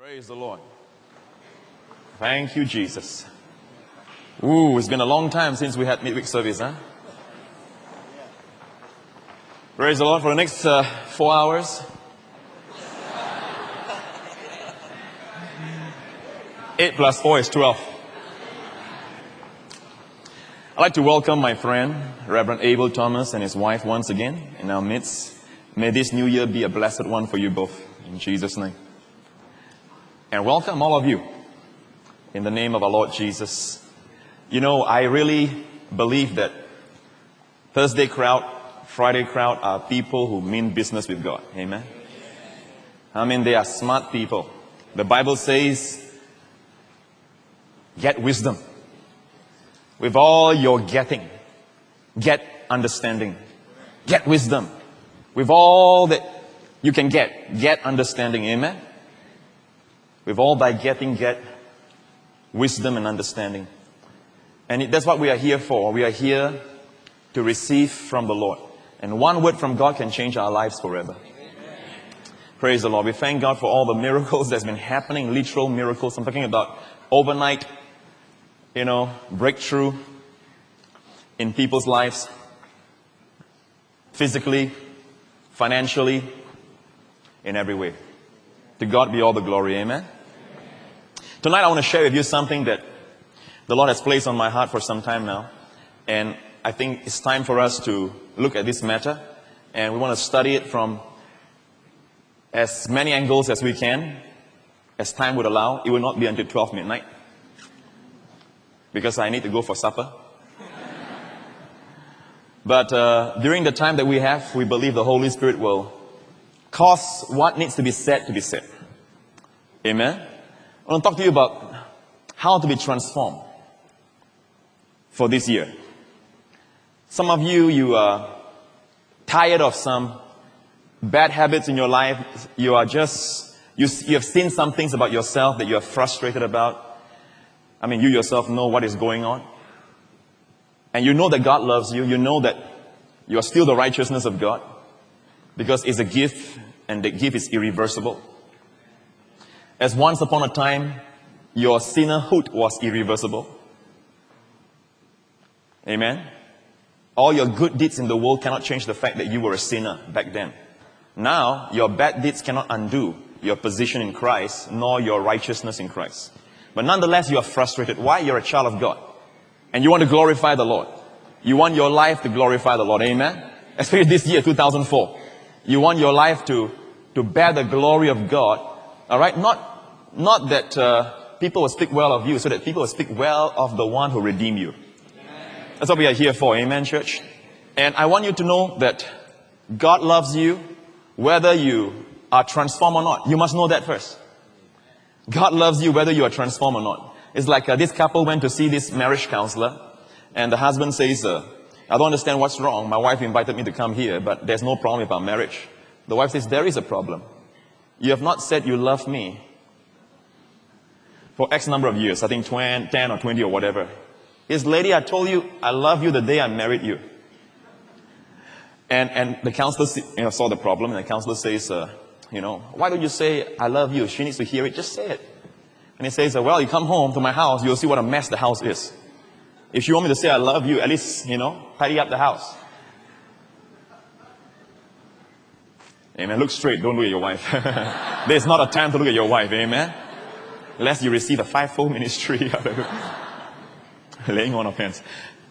Praise the Lord. Thank you, Jesus. Ooh, it's been a long time since we had midweek service, huh? Praise the Lord. For the next 4 hours. 8 plus 4 is 12. I'd like to welcome my friend, Reverend Abel Thomas, and his wife once again in our midst. May this new year be a blessed one for you both, in Jesus' name. And welcome all of you in the name of our Lord Jesus. You know, I really believe that Thursday crowd, Friday crowd are people who mean business with God. Amen. I mean, they are smart people. The Bible says, get wisdom. With all your getting, get understanding. Get wisdom. With all that you can get understanding. Amen. With all thy getting, get wisdom and understanding. And that's what we are here for. We are here to receive from the Lord. And one word from God can change our lives forever. Amen. Praise the Lord. We thank God for all the miracles that's been happening, literal miracles. I'm talking about overnight, breakthrough in people's lives. Physically, financially, in every way. To God be all the glory. Amen. Tonight I want to share with you something that the Lord has placed on my heart for some time now. And I think it's time for us to look at this matter. And we want to study it from as many angles as we can, as time would allow. It will not be until 12 midnight. Because I need to go for supper. But during the time that we have, we believe the Holy Spirit will cause what needs to be said to be said. Amen. I want to talk to you about how to be transformed for this year. Some of you are tired of some bad habits in your life. You have seen some things about yourself that you are frustrated about. I mean, you yourself know what is going on. And you know that God loves you. You know that you are still the righteousness of God. Because it's a gift, and the gift is irreversible. As once upon a time, your sinnerhood was irreversible. Amen. All your good deeds in the world cannot change the fact that you were a sinner back then. Now, your bad deeds cannot undo your position in Christ, nor your righteousness in Christ. But nonetheless, you are frustrated. Why? You're a child of God. And you want to glorify the Lord. You want your life to glorify the Lord. Amen. Especially this year, 2004. You want your life to bear the glory of God. All right? Not that people will speak well of you, so that people will speak well of the one who redeemed you. That's what we are here for. Amen, church? And I want you to know that God loves you, whether you are transformed or not. You must know that first. God loves you whether you are transformed or not. It's like this couple went to see this marriage counselor, and the husband says, I don't understand what's wrong. My wife invited me to come here, but there's no problem with our marriage. The wife says, there is a problem. You have not said you love me for X number of years. I think 10 or 20 or whatever. This lady, I told you, I love you the day I married you. And the counselor saw the problem, and the counselor says, why don't you say, I love you? She needs to hear it. Just say it. And he says, well, you come home to my house, you'll see what a mess the house is. If you want me to say I love you, at least, tidy up the house. Amen. Look straight. Don't look at your wife. There's not a time to look at your wife. Amen. Lest you receive a fivefold ministry. Laying on of hands.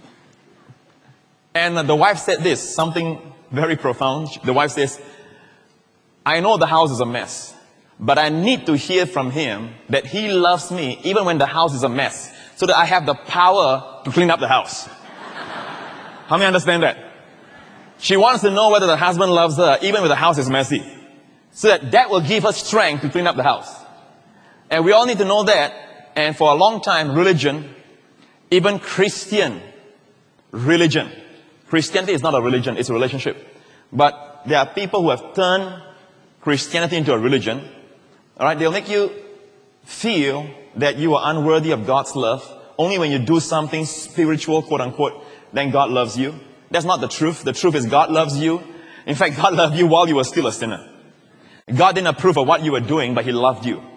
And the wife said this, something very profound. The wife says, I know the house is a mess, but I need to hear from him that he loves me even when the house is a mess, so that I have the power to clean up the house. How many understand that? She wants to know whether the husband loves her even when the house is messy, so that will give her strength to clean up the house. And we all need to know that. And for a long time, religion, even Christian religion. Christianity is not a religion, it's a relationship. But there are people who have turned Christianity into a religion. All right, they'll make you feel that you are unworthy of God's love. Only when you do something spiritual, quote unquote, then God loves you. That's not the truth. The truth is God loves you. In fact, God loved you while you were still a sinner. God didn't approve of what you were doing, but He loved you.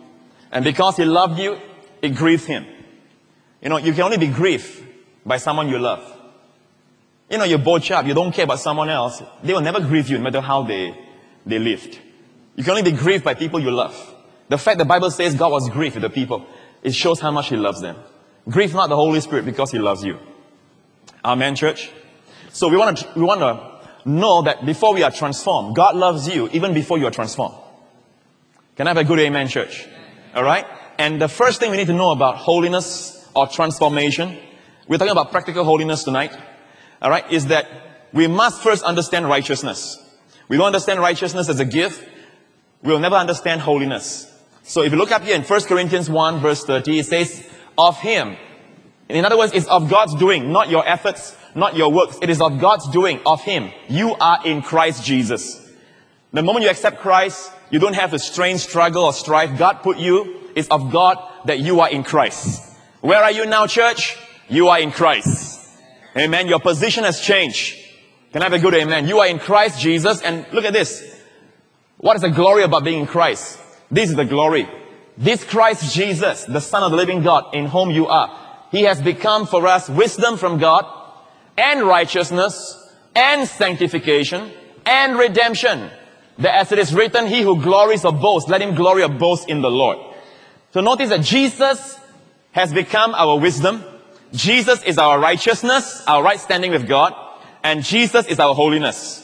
And because he loved you, it grieved him. You know, you can only be grieved by someone you love. You know, you're bored up, you don't care about someone else. They will never grieve you no matter how they lived. You can only be grieved by people you love. The fact the Bible says God was grieved with the people, it shows how much he loves them. Grieve not the Holy Spirit because he loves you. Amen, church? So we want to know that before we are transformed, God loves you even before you are transformed. Can I have a good amen, church? Alright? And the first thing we need to know about holiness or transformation, we're talking about practical holiness tonight, alright, is that we must first understand righteousness. We don't understand righteousness as a gift, we'll never understand holiness. So if you look up here in 1 Corinthians 1 verse 30, it says, of him. In other words, it's of God's doing, not your efforts, not your works. It is of God's doing, of him. You are in Christ Jesus. The moment you accept Christ, you don't have a strange struggle or strife. God put you. It's of God that you are in Christ. Where are you now, church? You are in Christ. Amen. Your position has changed. Can I have a good amen? You are in Christ Jesus. And look at this. What is the glory about being in Christ? This is the glory. This Christ Jesus, the Son of the living God, in whom you are, he has become for us wisdom from God, and righteousness, and sanctification, and redemption. That as it is written, he who glories or boasts, let him glory or boast in the Lord. So notice that Jesus has become our wisdom. Jesus is our righteousness, our right standing with God. And Jesus is our holiness.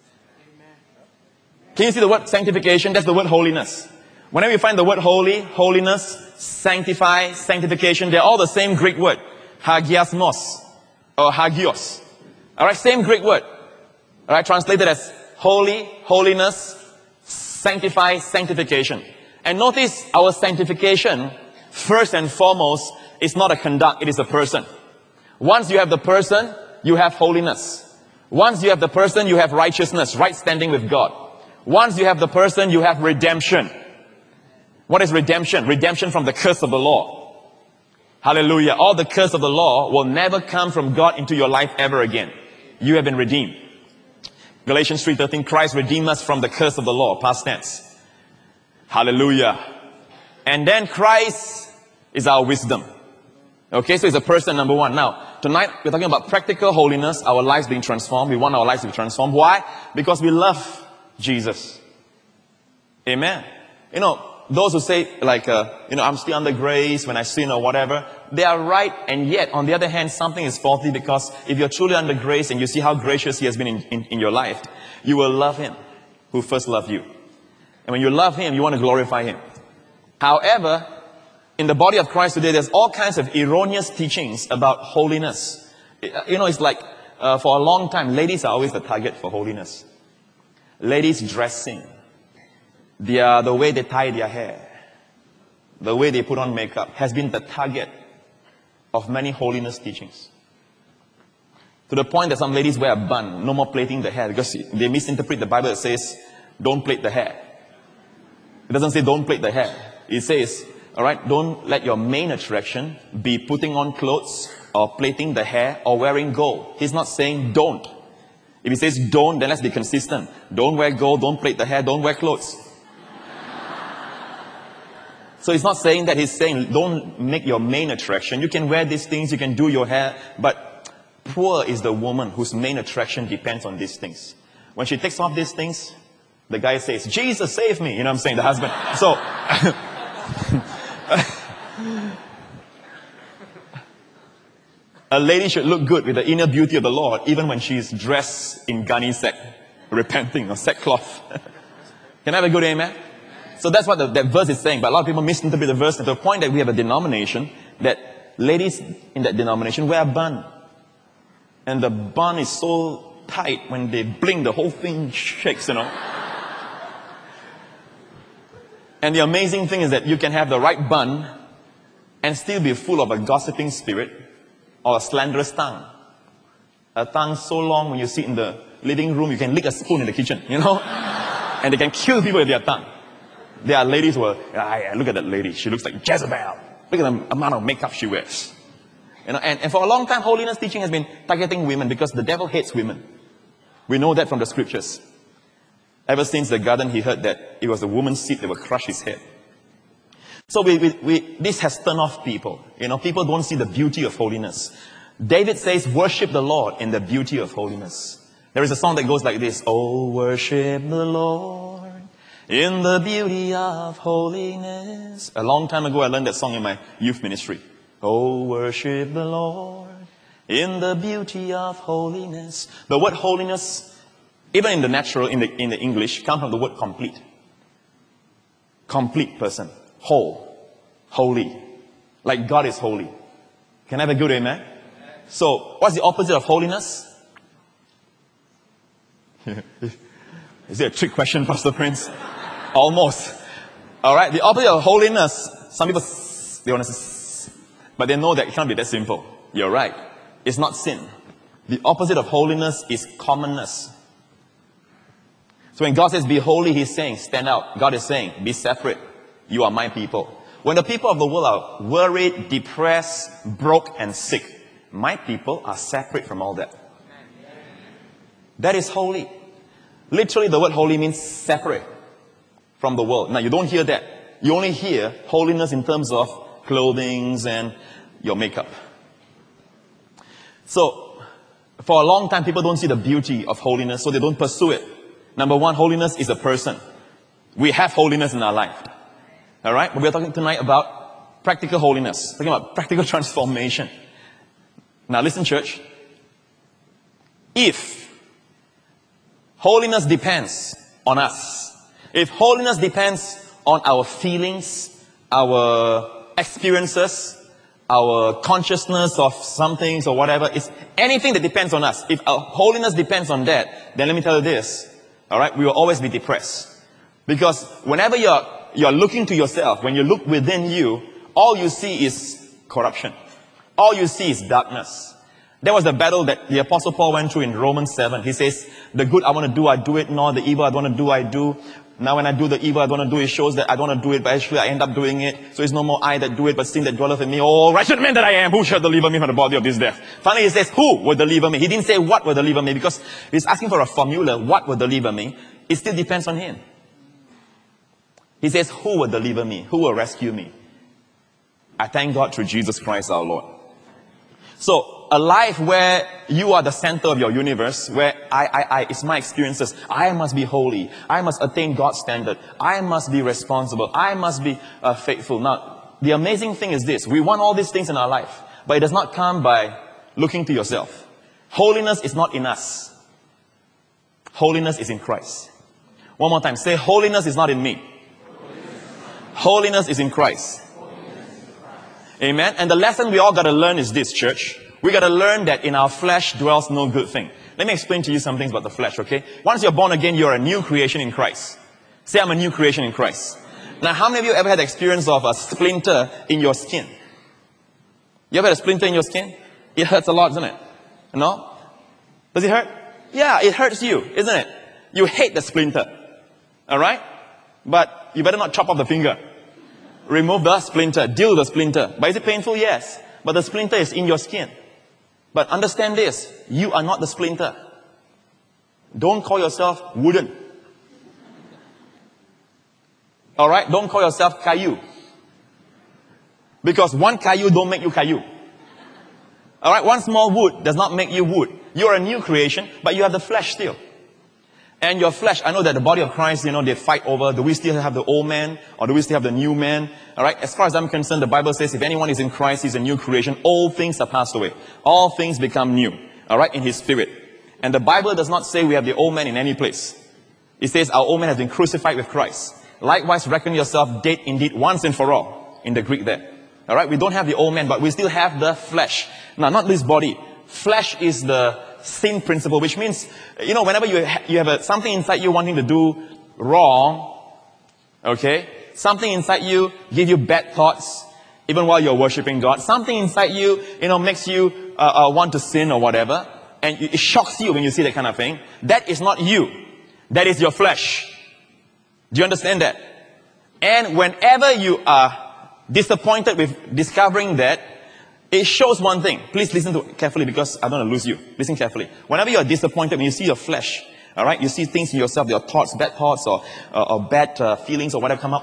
Can you see the word sanctification? That's the word holiness. Whenever you find the word holy, holiness, sanctify, sanctification, they're all the same Greek word. Hagiasmos or hagios. Alright, same Greek word. Alright, translated as holy, holiness, sanctify, sanctification. And notice our sanctification, first and foremost, is not a conduct, it is a person. Once you have the person, you have holiness. Once you have the person, you have righteousness, right standing with God. Once you have the person, you have redemption. What is redemption? Redemption from the curse of the law. Hallelujah. All the curse of the law will never come from God into your life ever again. You have been redeemed. Galatians 3:13, Christ redeemed us from the curse of the law, past tense. Hallelujah. And then Christ is our wisdom. Okay, so it's a person, number one. Now, tonight we're talking about practical holiness, our lives being transformed. We want our lives to be transformed. Why? Because we love Jesus. Amen. You know, those who say like, I'm still under grace when I sin or whatever, they are right, and yet, on the other hand, something is faulty, because if you're truly under grace and you see how gracious he has been in your life, you will love him who first loved you. And when you love him, you want to glorify him. However, in the body of Christ today, there's all kinds of erroneous teachings about holiness. You know, it's like, for a long time, ladies are always the target for holiness. Ladies dressing. The way they tie their hair, the way they put on makeup has been the target of many holiness teachings. To the point that some ladies wear a bun, no more plaiting the hair, because they misinterpret the Bible that says, don't plait the hair. It doesn't say don't plait the hair. It says, alright, don't let your main attraction be putting on clothes or plaiting the hair or wearing gold. He's not saying don't. If he says don't, then let's be consistent. Don't wear gold, don't plait the hair, don't wear clothes. So he's not saying that, he's saying don't make your main attraction. You can wear these things, you can do your hair, but poor is the woman whose main attraction depends on these things. When she takes off these things, the guy says, Jesus, save me. You know what I'm saying? The husband. So, a lady should look good with the inner beauty of the Lord, even when she's dressed in gunny sack, repenting, or sackcloth. Can I have a good amen? So that's what that verse is saying. But a lot of people misinterpret the verse to the point that we have a denomination that ladies in that denomination wear a bun. And the bun is so tight, when they blink, the whole thing shakes, you know. And the amazing thing is that you can have the right bun and still be full of a gossiping spirit or a slanderous tongue. A tongue so long when you sit in the living room, you can lick a spoon in the kitchen, you know. And they can kill people with their tongue. There are ladies who are, look at that lady. She looks like Jezebel. Look at the amount of makeup she wears. You know, and for a long time, holiness teaching has been targeting women because the devil hates women. We know that from the scriptures. Ever since the garden, he heard that it was the woman's seed that would crush his head. So this has turned off people. People don't see the beauty of holiness. David says, worship the Lord in the beauty of holiness. There is a song that goes like this. Oh, worship the Lord in the beauty of holiness. A long time ago, I learned that song in my youth ministry. Oh, worship the Lord in the beauty of holiness. The word holiness, even in the natural, in the English, comes from the word complete. Complete person. Whole. Holy. Like God is holy. Can I have a good amen? So, what's the opposite of holiness? Is it a trick question, Pastor Prince? Almost. Alright, the opposite of holiness, some people, they want to say, but they know that it can't be that simple. You're right. It's not sin. The opposite of holiness is commonness. So when God says be holy, He's saying stand out. God is saying be separate. You are my people. When the people of the world are worried, depressed, broke, and sick, my people are separate from all that. That is holy. Literally, the word holy means separate from the world. Now, you don't hear that. You only hear holiness in terms of clothing and your makeup. So, for a long time, people don't see the beauty of holiness, so they don't pursue it. Number one, holiness is a person. We have holiness in our life. Alright? But we're talking tonight about practical holiness. Talking about practical transformation. Now listen, church. If holiness depends on us, if holiness depends on our feelings, our experiences, our consciousness of some things or whatever, it's anything that depends on us. If our holiness depends on that, then let me tell you this. Alright, we will always be depressed. Because whenever you're looking to yourself, when you look within you, all you see is corruption. All you see is darkness. That was the battle that the Apostle Paul went through in Romans 7. He says, the good I want to do, I do it, nor the evil I want to do, I do. Now when I do the evil I want to do, it shows that I don't want to do it, but actually I end up doing it. So it's no more I that do it, but sin that dwelleth in me. Oh, wretched man that I am, who shall deliver me from the body of this death? Finally he says, who will deliver me? He didn't say what will deliver me, because he's asking for a formula, what will deliver me? It still depends on him. He says, who will deliver me? Who will rescue me? I thank God through Jesus Christ our Lord. So, a life where you are the center of your universe, where it's my experiences. I must be holy. I must attain God's standard. I must be responsible. I must be faithful. Now, the amazing thing is this. We want all these things in our life, but it does not come by looking to yourself. Holiness is not in us. Holiness is in Christ. One more time. Say, holiness is not in me. Holiness is in Christ. Amen. And the lesson we all got to learn is this, church. We got to learn that in our flesh dwells no good thing. Let me explain to you some things about the flesh, okay? Once you're born again, you're a new creation in Christ. Say, I'm a new creation in Christ. Now, how many of you ever had the experience of a splinter in your skin? You ever had a splinter in your skin? It hurts a lot, doesn't it? No? Does it hurt? Yeah, it hurts you, isn't it? You hate the splinter. Alright? But you better not chop off the finger. Remove the splinter. Deal with the splinter. But is it painful? Yes. But the splinter is in your skin. But understand this. You are not the splinter. Don't call yourself wooden. Alright? Don't call yourself Caillou. Because one Caillou don't make you Caillou. Alright? One small wood does not make you wood. You're a new creation, but you have the flesh still. And your flesh, I know that the body of Christ, they fight over, do we still have the old man or do we still have the new man? Alright, as far as I'm concerned, the Bible says if anyone is in Christ, he's a new creation. All things are passed away. All things become new. Alright, in his spirit. And the Bible does not say we have the old man in any place. It says our old man has been crucified with Christ. Likewise, reckon yourself dead indeed once and for all. In the Greek there. Alright, we don't have the old man, but we still have the flesh. Now, not this body. Flesh is the sin principle, which means, whenever you have something inside you wanting to do wrong, okay, something inside you give you bad thoughts, even while you're worshiping God, something inside you, makes you want to sin or whatever, and it shocks you when you see that kind of thing. That is not you. That is your flesh. Do you understand that? And whenever you are disappointed with discovering that, it shows one thing. Please listen to carefully because I don't want to lose you. Listen carefully. Whenever you are disappointed, when you see your flesh, alright, you see things in yourself, your thoughts, bad thoughts or bad feelings or whatever come up,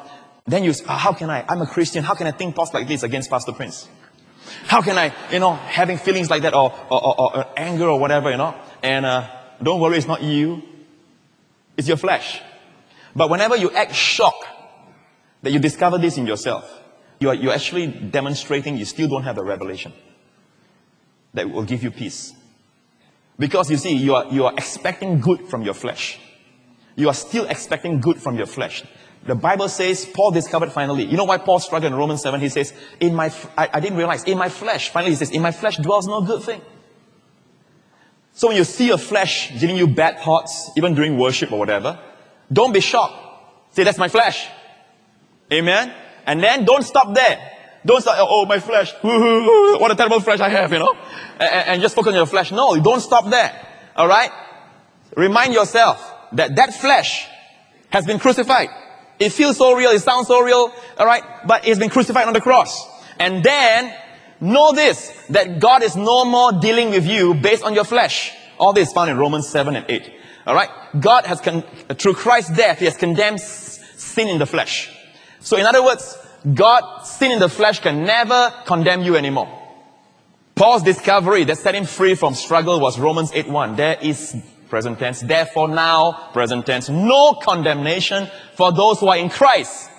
Then you say, how can I? I'm a Christian. How can I think thoughts like this against Pastor Prince? How can I, having feelings like that or anger or whatever, And don't worry, it's not you. It's your flesh. But whenever you act shocked that you discover this in yourself, you're actually demonstrating you still don't have the revelation that will give you peace. Because you see, you are expecting good from your flesh. You are still expecting good from your flesh. The Bible says, Paul discovered finally. You know why Paul struggled in Romans 7? He says, I didn't realize, in my flesh, finally he says, in my flesh dwells no good thing. So when you see your flesh giving you bad thoughts, even during worship or whatever, don't be shocked. Say, that's my flesh. Amen? And then don't stop there. Don't start, oh, my flesh. What a terrible flesh I have, And just focus on your flesh. No, don't stop there. Alright? Remind yourself that flesh has been crucified. It feels so real, it sounds so real, alright? But it's been crucified on the cross. And then, know this, that God is no more dealing with you based on your flesh. All this is found in Romans 7 and 8. Alright? God has, through Christ's death, He has condemned sin in the flesh. So in other words, sin in the flesh can never condemn you anymore. Paul's discovery that set him free from struggle was Romans 8:1. There is, present tense, therefore now, present tense, no condemnation for those who are in Christ.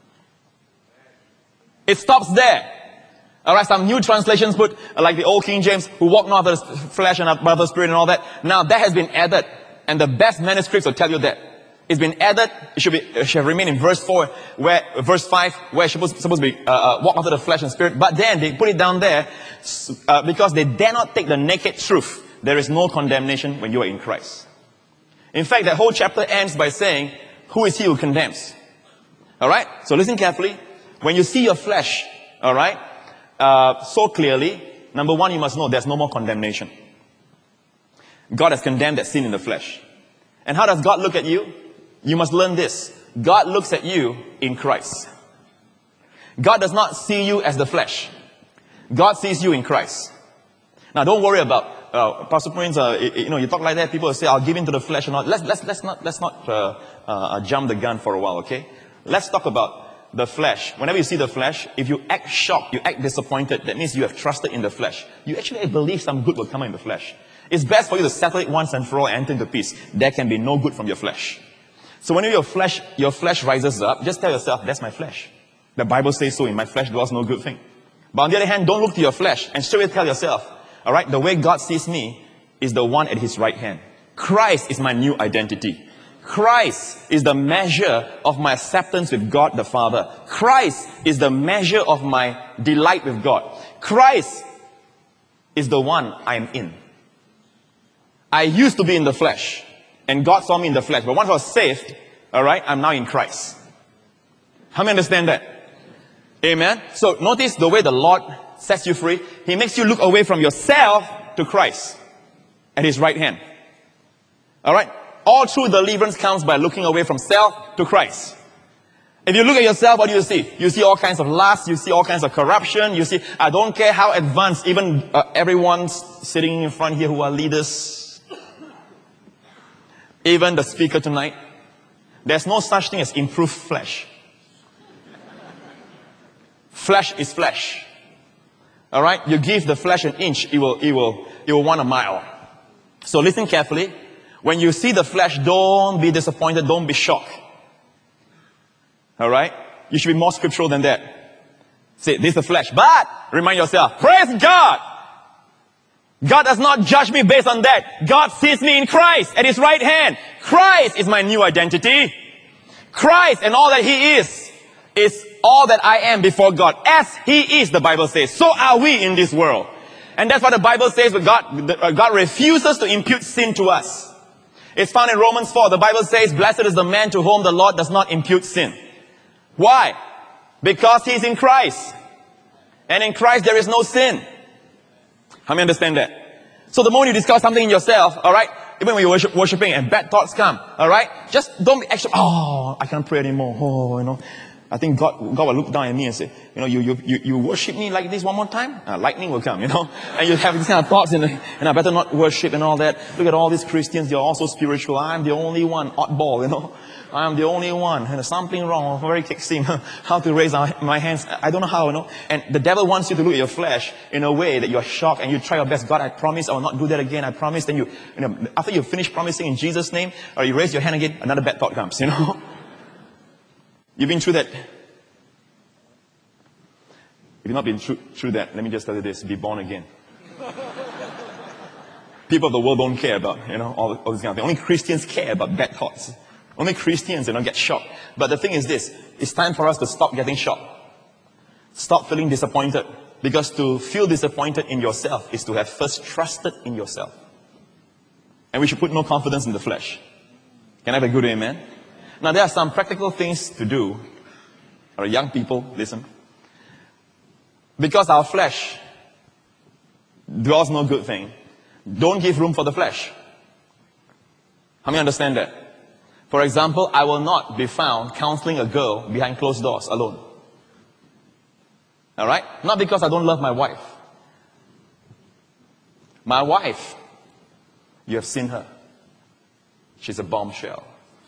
It stops there. Alright, some new translations put, like the old King James, who walk not after the flesh and after the spirit and all that. Now that has been added. And the best manuscripts will tell you that. It's been added, it should remain in verse 4, verse 5, where it's supposed to be, walk after the flesh and spirit. But then they put it down there, because they dare not take the naked truth. There is no condemnation when you are in Christ. In fact, that whole chapter ends by saying, who is he who condemns? Alright? So listen carefully. When you see your flesh, alright, so clearly, number one, you must know there's no more condemnation. God has condemned that sin in the flesh. And how does God look at you? You must learn this. God looks at you in Christ. God does not see you as the flesh. God sees you in Christ. Now don't worry about, Pastor Prince, you talk like that, people will say, I'll give in to the flesh and all. Let's not jump the gun for a while, okay? Let's talk about the flesh. Whenever you see the flesh, if you act shocked, you act disappointed, that means you have trusted in the flesh. You actually believe some good will come in the flesh. It's best for you to settle it once and for all and enter into peace. There can be no good from your flesh. So when your flesh rises up, just tell yourself, that's my flesh. The Bible says so, in my flesh dwells no good thing. But on the other hand, don't look to your flesh and straight away tell yourself, alright, the way God sees me is the one at His right hand. Christ is my new identity. Christ is the measure of my acceptance with God the Father. Christ is the measure of my delight with God. Christ is the one I am in. I used to be in the flesh, and God saw me in the flesh. But once I was saved, alright, I'm now in Christ. How many understand that? Amen? So notice the way the Lord sets you free. He makes you look away from yourself to Christ at His right hand. Alright? All true deliverance comes by looking away from self to Christ. If you look at yourself, what do you see? You see all kinds of lust, you see all kinds of corruption, you see, I don't care how advanced, even everyone sitting in front here who are leaders, even the speaker tonight, there's no such thing as improved flesh. Flesh is flesh. Alright? You give the flesh an inch, it will want a mile. So listen carefully. When you see the flesh, don't be disappointed, don't be shocked. Alright? You should be more scriptural than that. Say, this is the flesh. But, remind yourself, praise God! God does not judge me based on that. God sees me in Christ at His right hand. Christ is my new identity. Christ and all that He is all that I am before God. As He is, the Bible says, so are we in this world. And that's what the Bible says, but God refuses to impute sin to us. It's found in Romans 4. The Bible says, blessed is the man to whom the Lord does not impute sin. Why? Because he's in Christ. And in Christ there is no sin. How many understand that? So the moment you discover something in yourself, alright, even when you're worshiping and bad thoughts come, alright, just don't be extra, oh, I can't pray anymore, I think God will look down at me and say, you worship me like this one more time, lightning will come, And you have these kind of thoughts, and I better not worship and all that. Look at all these Christians, they're all so spiritual. I'm the only one, oddball, I'm the only one, and there's something wrong. I'm very kicking how to raise my hands. I don't know how, And the devil wants you to look at your flesh in a way that you're shocked and you try your best. God, I promise I will not do that again. I promise. Then after you finish promising in Jesus' name, or you raise your hand again, another bad thought comes, You've been through that. If you've not been through that, let me just tell you this: be born again. People of the world don't care about, all this kind of thing. Only Christians care about bad thoughts. Only Christians, get shocked. But the thing is this: it's time for us to stop getting shocked. Stop feeling disappointed. Because to feel disappointed in yourself is to have first trusted in yourself. And we should put no confidence in the flesh. Can I have a good amen? Now there are some practical things to do. Or young people, listen. Because our flesh dwells no good thing, don't give room for the flesh. How many understand that? For example, I will not be found counseling a girl behind closed doors alone. Alright? Not because I don't love my wife. My wife, you have seen her. She's a bombshell.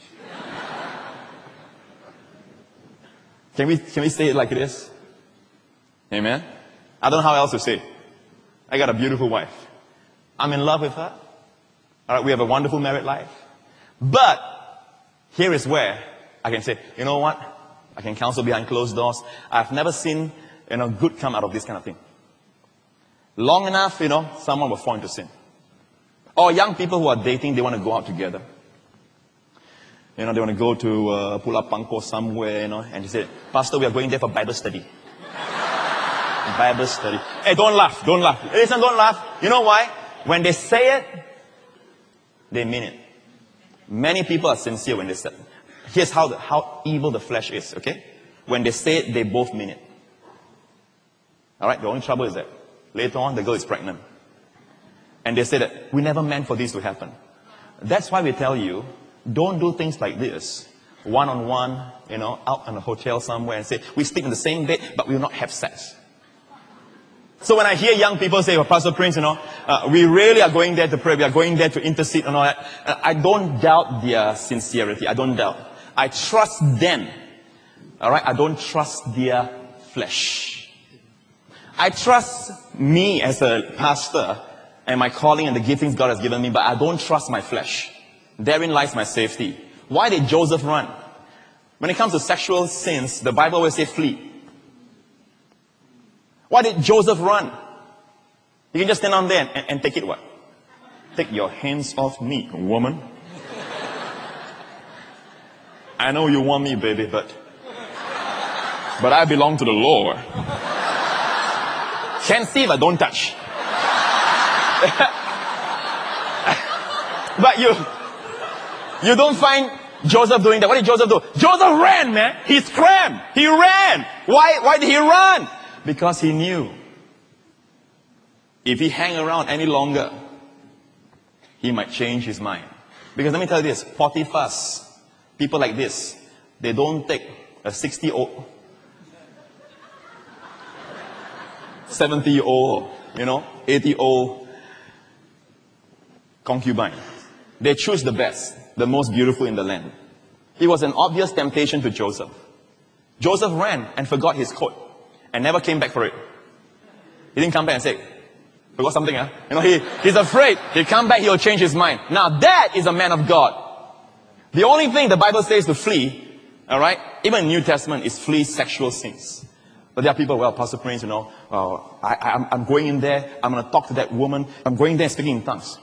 Can we say it like it is? Amen? I don't know how else to say it. I got a beautiful wife. I'm in love with her. Alright, we have a wonderful married life. But here is where I can say, you know what? I can counsel behind closed doors. I've never seen, good come out of this kind of thing. Long enough, someone will fall into sin. Or young people who are dating, they want to go out together. They want to go to Pulau Pangkor somewhere, and they say, Pastor, we are going there for Bible study. Bible study. Hey, don't laugh. Listen, don't laugh. You know why? When they say it, they mean it. Many people are sincere when they say it. Here's how evil the flesh is, okay? When they say it, they both mean it. Alright, the only trouble is that later on, the girl is pregnant. And they say that, we never meant for this to happen. That's why we tell you, don't do things like this, one-on-one, out in a hotel somewhere and say, we sleep in the same bed, but we will not have sex. So when I hear young people say, Pastor Prince, we really are going there to pray, we are going there to intercede and all that, I don't doubt their sincerity, I don't doubt. I trust them, alright, I don't trust their flesh. I trust me as a pastor and my calling and the giftings God has given me, but I don't trust my flesh. Therein lies my safety. Why did Joseph run? When it comes to sexual sins, the Bible always says flee. Why did Joseph run? You can just stand on there and take it what? Take your hands off me, woman. I know you want me, baby, but I belong to the Lord. Can't see if I don't touch. But you don't find Joseph doing that. What did Joseph do? Joseph ran, man. He scrammed. He ran. Why did he run? Because he knew if he hang around any longer, he might change his mind. Because let me tell you this, Potiphar's, people like this, they don't take a 60-year-old, 70-year-old, 80-year-old concubine. They choose the best, the most beautiful in the land. It was an obvious temptation to Joseph. Joseph ran and forgot his coat and never came back for it. He didn't come back and say, forgot something, huh? He's afraid. He'll come back, he'll change his mind. Now that is a man of God. The only thing the Bible says to flee, alright, even in the New Testament, is flee sexual sins. But there are people, well, Pastor Prince, I'm going in there, I'm going to talk to that woman, I'm going there speaking in tongues.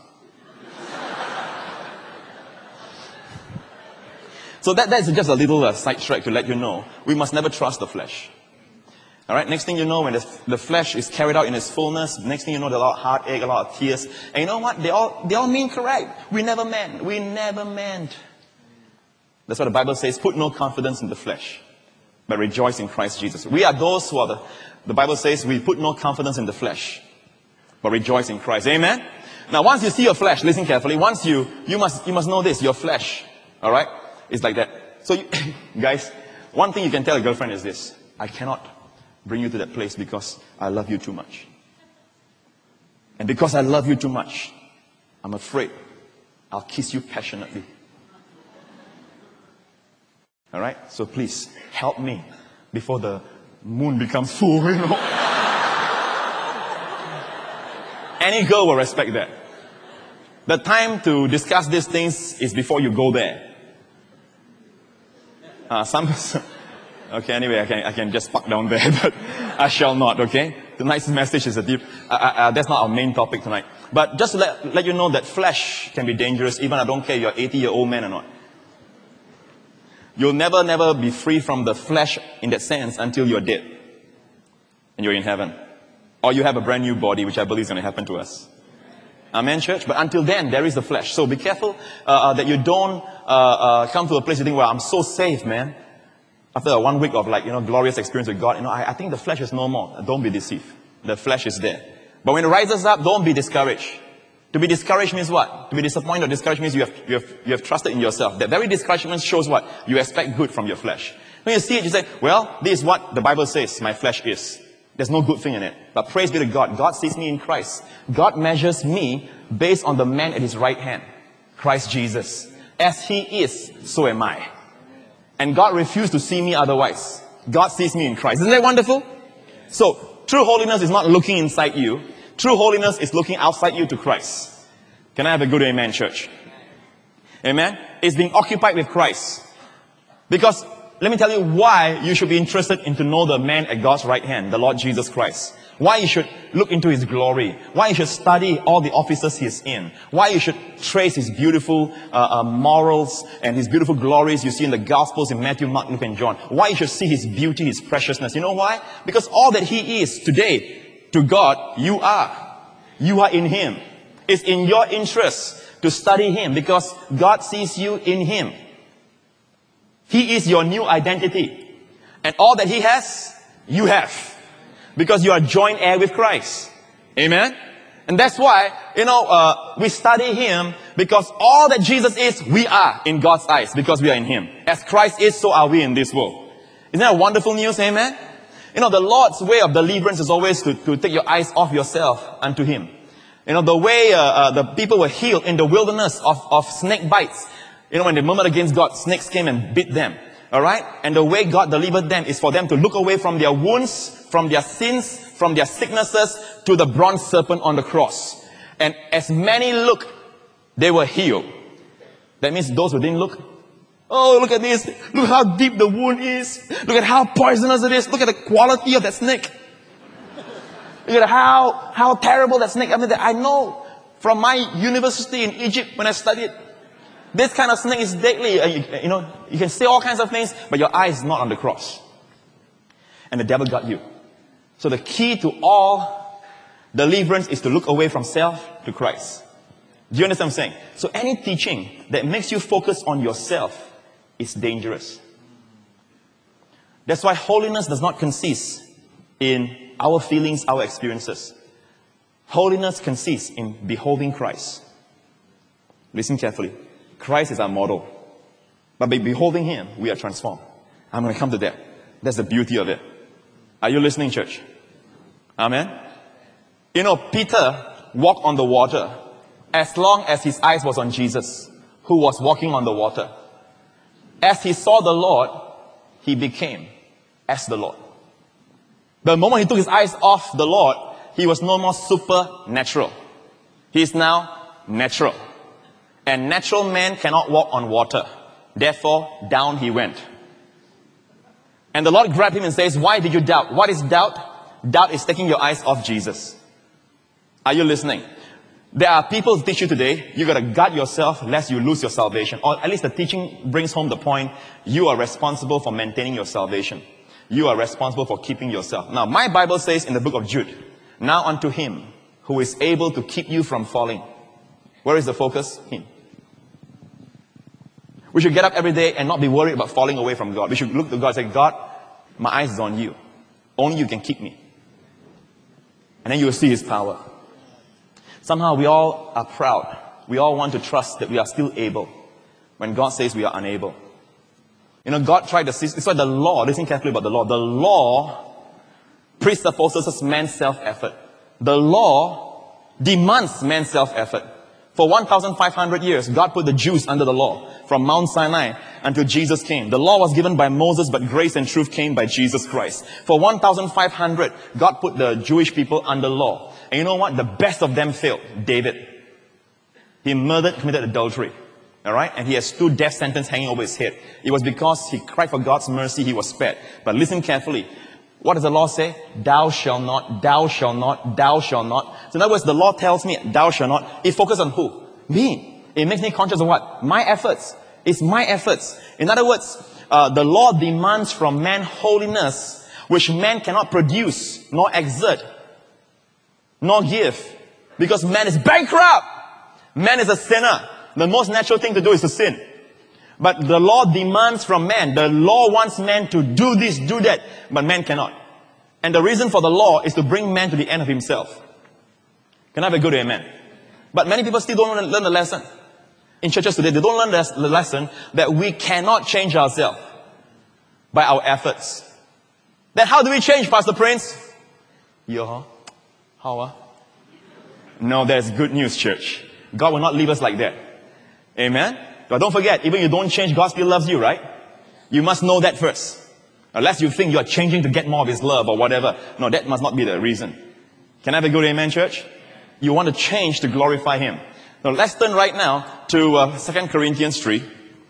So that's just a little sidetrack to let you know, we must never trust the flesh. Alright, next thing you know, when the flesh is carried out in its fullness, next thing you know, there's a lot of heartache, a lot of tears. And you know what? They all mean correct. We never meant. That's what the Bible says, put no confidence in the flesh, but rejoice in Christ Jesus. We are those who are the Bible says, we put no confidence in the flesh, but rejoice in Christ. Amen? Now once you see your flesh, listen carefully, once you must know this, your flesh, alright, is like that. So guys, one thing you can tell a girlfriend is this: I cannot bring you to that place because I love you too much. And because I love you too much, I'm afraid I'll kiss you passionately. All right? So please, help me before the moon becomes full, you know. Any girl will respect that. The time to discuss these things is before you go there. Okay, anyway, I can just park down there, but I shall not, okay? Tonight's message is a deep, that's not our main topic tonight. But just to let you know that flesh can be dangerous, even I don't care if you're 80-year-old man or not. You'll never be free from the flesh in that sense until you're dead. And you're in heaven. Or you have a brand new body, which I believe is going to happen to us. Amen, church? But until then, there is the flesh. So be careful that you don't come to a place you think, well, I'm so safe, man. After 1 week of glorious experience with God, I think the flesh is no more. Don't be deceived. The flesh is there. But when it rises up, don't be discouraged. To be discouraged means what? To be disappointed or discouraged means you have trusted in yourself. That very discouragement shows what? You expect good from your flesh. When you see it, you say, well, this is what the Bible says my flesh is. There's no good thing in it. But praise be to God. God sees me in Christ. God measures me based on the man at his right hand, Christ Jesus. As he is, so am I. And God refused to see me otherwise. God sees me in Christ. Isn't that wonderful? So, true holiness is not looking inside you. True holiness is looking outside you to Christ. Can I have a good amen, church? Amen? It's being occupied with Christ. Because, let me tell you why you should be interested in to know the man at God's right hand, the Lord Jesus Christ. Why you should look into his glory. Why you should study all the offices he is in. Why you should trace his beautiful morals and his beautiful glories you see in the Gospels in Matthew, Mark, Luke, and John. Why you should see his beauty, his preciousness. You know why? Because all that he is today, to God, you are. You are in him. It's in your interest to study him because God sees you in him. He is your new identity. And all that he has, you have. Because you are joint heir with Christ. Amen? And that's why, we study him because all that Jesus is, we are in God's eyes because we are in him. As Christ is, so are we in this world. Isn't that wonderful news? Amen? The Lord's way of deliverance is always to take your eyes off yourself unto him. The way the people were healed in the wilderness of snake bites. When they murmured against God, snakes came and bit them. Alright? And the way God delivered them is for them to look away from their wounds, from their sins, from their sicknesses, to the bronze serpent on the cross. And as many looked, they were healed. That means those who didn't look, oh, look at this. Look how deep the wound is. Look at how poisonous it is. Look at the quality of that snake. Look at how terrible that snake. I know from my university in Egypt when I studied, this kind of snake is deadly. You can say all kinds of things, but your eye is not on the cross. And the devil got you. So the key to all deliverance is to look away from self to Christ. Do you understand what I'm saying? So any teaching that makes you focus on yourself is dangerous. That's why holiness does not consist in our feelings, our experiences. Holiness consists in beholding Christ. Listen carefully. Christ is our model. But by beholding him, we are transformed. I'm going to come to that. That's the beauty of it. Are you listening, church? Amen? Peter walked on the water as long as his eyes was on Jesus, who was walking on the water. As he saw the Lord, he became as the Lord. The moment he took his eyes off the Lord, he was no more supernatural. He is now natural. And natural man cannot walk on water. Therefore, down he went. And the Lord grabbed him and says, why did you doubt? What is doubt? Doubt is taking your eyes off Jesus. Are you listening? There are people who teach you today, you got to guard yourself lest you lose your salvation. Or at least the teaching brings home the point, you are responsible for maintaining your salvation. You are responsible for keeping yourself. Now, my Bible says in the book of Jude, now unto him who is able to keep you from falling. Where is the focus? Him. We should get up every day and not be worried about falling away from God. We should look to God and say, God, my eyes is on you. Only you can keep me. And then you will see his power. Somehow we all are proud. We all want to trust that we are still able when God says we are unable. You know, God tried to see, it's why the law, listen carefully about the law. The law presupposes man's self-effort. The law demands man's self-effort. For 1,500 years, God put the Jews under the law, from Mount Sinai until Jesus came. The law was given by Moses, but grace and truth came by Jesus Christ. For 1,500, God put the Jewish people under law. And you know what? The best of them failed. David. He murdered, committed adultery. Alright? And he has 2 death sentences hanging over his head. It was because he cried for God's mercy, he was spared. But listen carefully. What does the law say? Thou shalt not, thou shalt not, thou shalt not. So in other words, the law tells me, thou shalt not. It focuses on who? Me. It makes me conscious of what? My efforts. It's my efforts. In other words, the law demands from man holiness, which man cannot produce, nor exert, nor give. Because man is bankrupt. Man is a sinner. The most natural thing to do is to sin. But the law demands from man. The law wants man to do this, do that. But man cannot. And the reason for the law is to bring man to the end of himself. Can I have a good amen? But many people still don't learn the lesson. In churches today, they don't learn the lesson that we cannot change ourselves by our efforts. Then how do we change, Pastor Prince? Yeah. How? No, there's good news, church. God will not leave us like that. Amen? But don't forget, even if you don't change, God still loves you, right? You must know that first. Unless you think you are changing to get more of His love or whatever. No, that must not be the reason. Can I have a good amen, church? You want to change to glorify Him. Now let's turn right now to 2 Corinthians 3.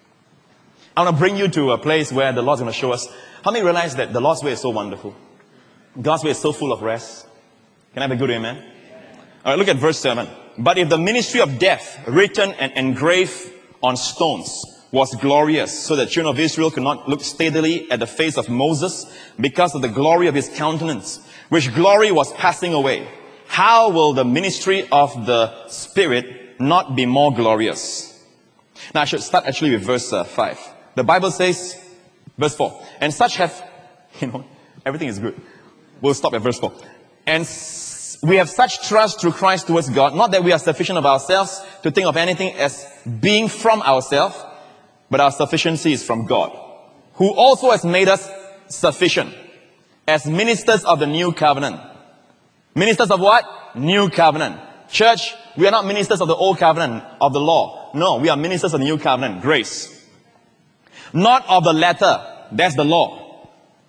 I want to bring you to a place where the Lord's going to show us. How many realize that the Lord's way is so wonderful? God's way is so full of rest. Can I have a good amen? Alright, look at verse 7. But if the ministry of death, written and engraved on stones, was glorious, so that children of Israel could not look steadily at the face of Moses because of the glory of his countenance, which glory was passing away, how will the ministry of the Spirit not be more glorious? Now I should start actually with verse 5. The Bible says, verse 4, and such have, everything is good. We'll stop at verse 4. And we have such trust through Christ towards God, not that we are sufficient of ourselves to think of anything as being from ourselves, but our sufficiency is from God, who also has made us sufficient as ministers of the new covenant. Ministers of what? New covenant. Church, we are not ministers of the old covenant of the law. No, we are ministers of the new covenant, grace. Not of the letter, that's the law,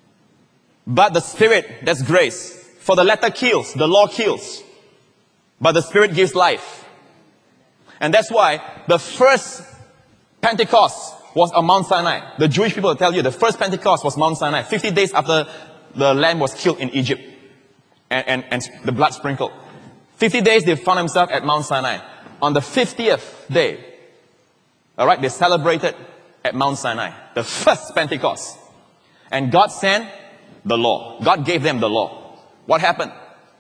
but the Spirit, that's grace. For the letter kills, the law kills, but the Spirit gives life. And that's why the first Pentecost was on Mount Sinai. The Jewish people will tell you the first Pentecost was Mount Sinai, 50 days after the lamb was killed in Egypt and the blood sprinkled. 50 days they found themselves at Mount Sinai. On the 50th day, alright, they celebrated at Mount Sinai, the first Pentecost. And God sent the law. God gave them the law. What happened?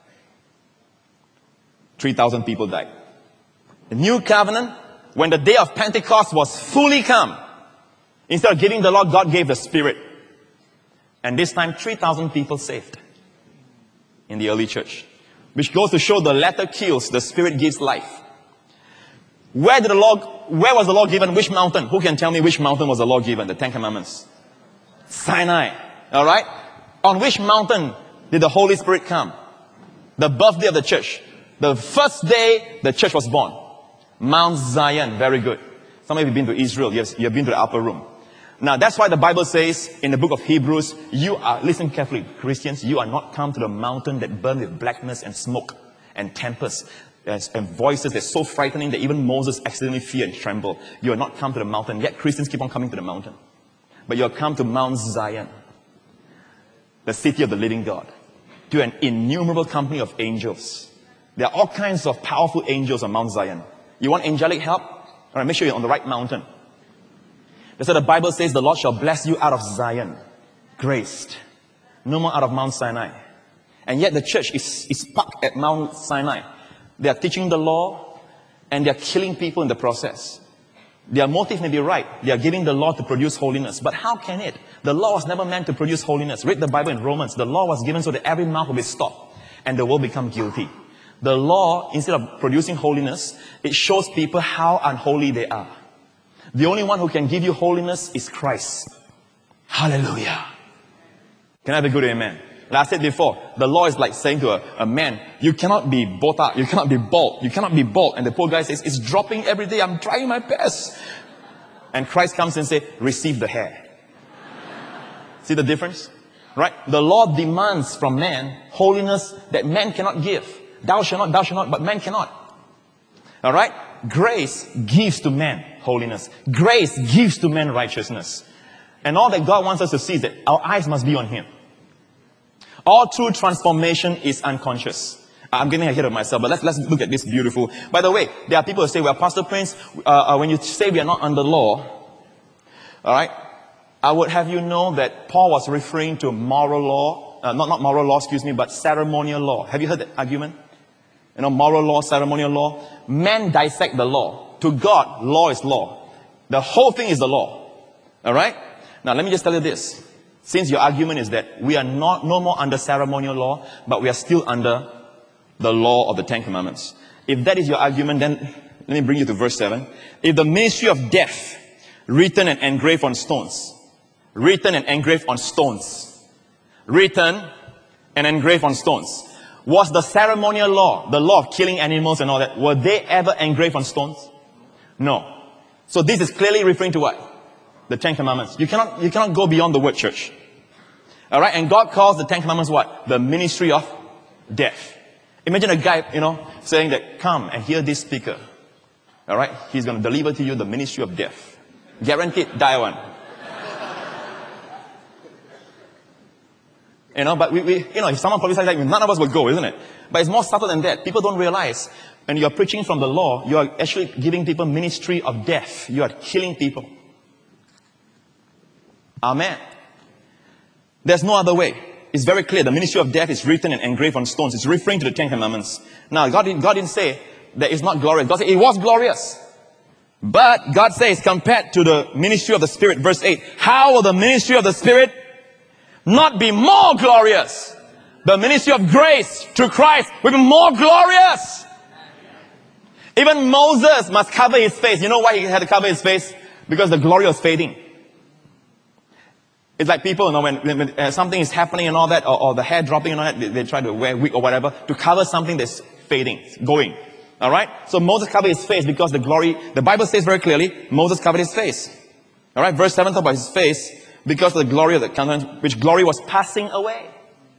3,000 people died. The new covenant, when the day of Pentecost was fully come, instead of giving the law, God gave the Spirit. And this time, 3,000 people saved in the early church. Which goes to show the letter kills, the Spirit gives life. Where was the law given? Which mountain? Who can tell me which mountain was the law given? The Ten Commandments. Sinai. Alright? On which mountain did the Holy Spirit come? The birthday of the church. The first day the church was born. Mount Zion. Very good. Some of you have been to Israel. Yes, you have been to the upper room. Now that's why the Bible says in the book of Hebrews, listen carefully, Christians, you are not come to the mountain that burns with blackness and smoke and tempest and voices that's so frightening that even Moses accidentally feared and trembled. You are not come to the mountain. Yet Christians keep on coming to the mountain. But you have come to Mount Zion, the city of the living God, to an innumerable company of angels. There are all kinds of powerful angels on Mount Zion. You want angelic help? All right, make sure you're on the right mountain. That's why the Bible says the Lord shall bless you out of Zion, graced. No more out of Mount Sinai. And yet the church is parked at Mount Sinai. They are teaching the law and they are killing people in the process. Their motive may be right. They are giving the law to produce holiness. But how can it? The law was never meant to produce holiness. Read the Bible in Romans. The law was given so that every mouth will be stopped and the world become guilty. The law, instead of producing holiness, it shows people how unholy they are. The only one who can give you holiness is Christ. Hallelujah. Can I have a good amen? Like I said before, the law is like saying to a man, you cannot be botak, you cannot be bald, you cannot be bald. And the poor guy says, it's dropping every day, I'm trying my best. And Christ comes and says, receive the hair. See the difference? Right? The law demands from man holiness that man cannot give. Thou shalt not, but man cannot. Alright? Grace gives to man holiness. Grace gives to man righteousness. And all that God wants us to see is that our eyes must be on Him. All true transformation is unconscious. I'm getting ahead of myself, but let's look at this beautiful. By the way, there are people who say, well, Pastor Prince, when you say we are not under law, alright, I would have you know that Paul was referring to moral law, not moral law, but ceremonial law. Have you heard that argument? You know, moral law, ceremonial law. Men dissect the law. To God, law is law. The whole thing is the law. Alright? Now let me just tell you this. Since your argument is that we are no more under ceremonial law, but we are still under the law of the Ten Commandments. If that is your argument, then let me bring you to verse 7. If the ministry of death, written and engraved on stones, written and engraved on stones, written and engraved on stones, was the ceremonial law, the law of killing animals and all that, were they ever engraved on stones? No. So this is clearly referring to what? The Ten Commandments. You cannot go beyond the word, church. Alright, and God calls the Ten Commandments what? The ministry of death. Imagine a guy, saying that, come and hear this speaker. Alright, he's going to deliver to you the ministry of death. Guaranteed, die one. But if someone prophesies like that, none of us would go, isn't it? But it's more subtle than that. People don't realize when you're preaching from the law, you are actually giving people ministry of death. You are killing people. Amen. There's no other way. It's very clear. The ministry of death is written and engraved on stones. It's referring to the Ten Commandments. Now, God didn't say that it's not glorious. God said it was glorious. But God says, compared to the ministry of the Spirit, verse 8, how will the ministry of the Spirit not be more glorious? The ministry of grace through Christ will be more glorious. Even Moses must cover his face. You know why he had to cover his face? Because the glory was fading. It's like people, when something is happening and all that, or the hair dropping and all that, they try to wear wig or whatever to cover something that's fading, going. Alright? So Moses covered his face because the glory, the Bible says very clearly, Moses covered his face. Alright? Verse 7 talks about his face because of the glory of the covenant, which glory was passing away.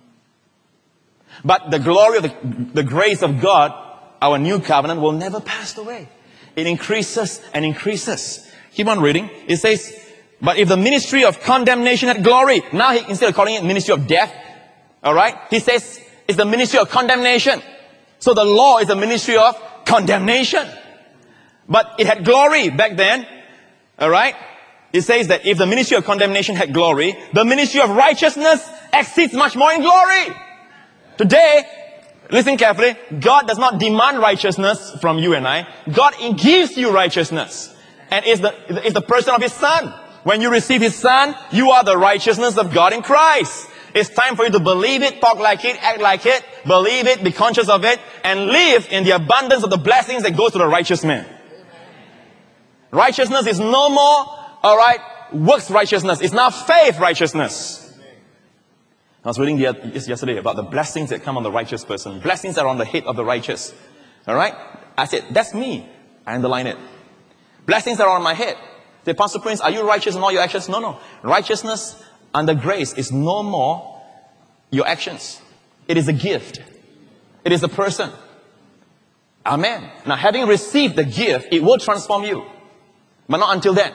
But the glory of the grace of God, our new covenant, will never pass away. It increases and increases. Keep on reading. It says, but if the ministry of condemnation had glory, now instead of calling it ministry of death, alright, he says it's the ministry of condemnation. So the law is the ministry of condemnation. But it had glory back then, alright. It says that if the ministry of condemnation had glory, the ministry of righteousness exceeds much more in glory. Today, listen carefully, God does not demand righteousness from you and I. God gives you righteousness. And it's the person of His Son. When you receive His Son, you are the righteousness of God in Christ. It's time for you to believe it, talk like it, act like it, believe it, be conscious of it, and live in the abundance of the blessings that goes to the righteous man. Righteousness is no more, alright, works righteousness. It's now faith righteousness. I was reading yesterday about the blessings that come on the righteous person. Blessings are on the head of the righteous. Alright? I said, that's me. I underline it. Blessings are on my head. Say, Pastor Prince, are you righteous in all your actions? No. Righteousness under grace is no more your actions. It is a gift. It is a person. Amen. Now, having received the gift, it will transform you. But not until then.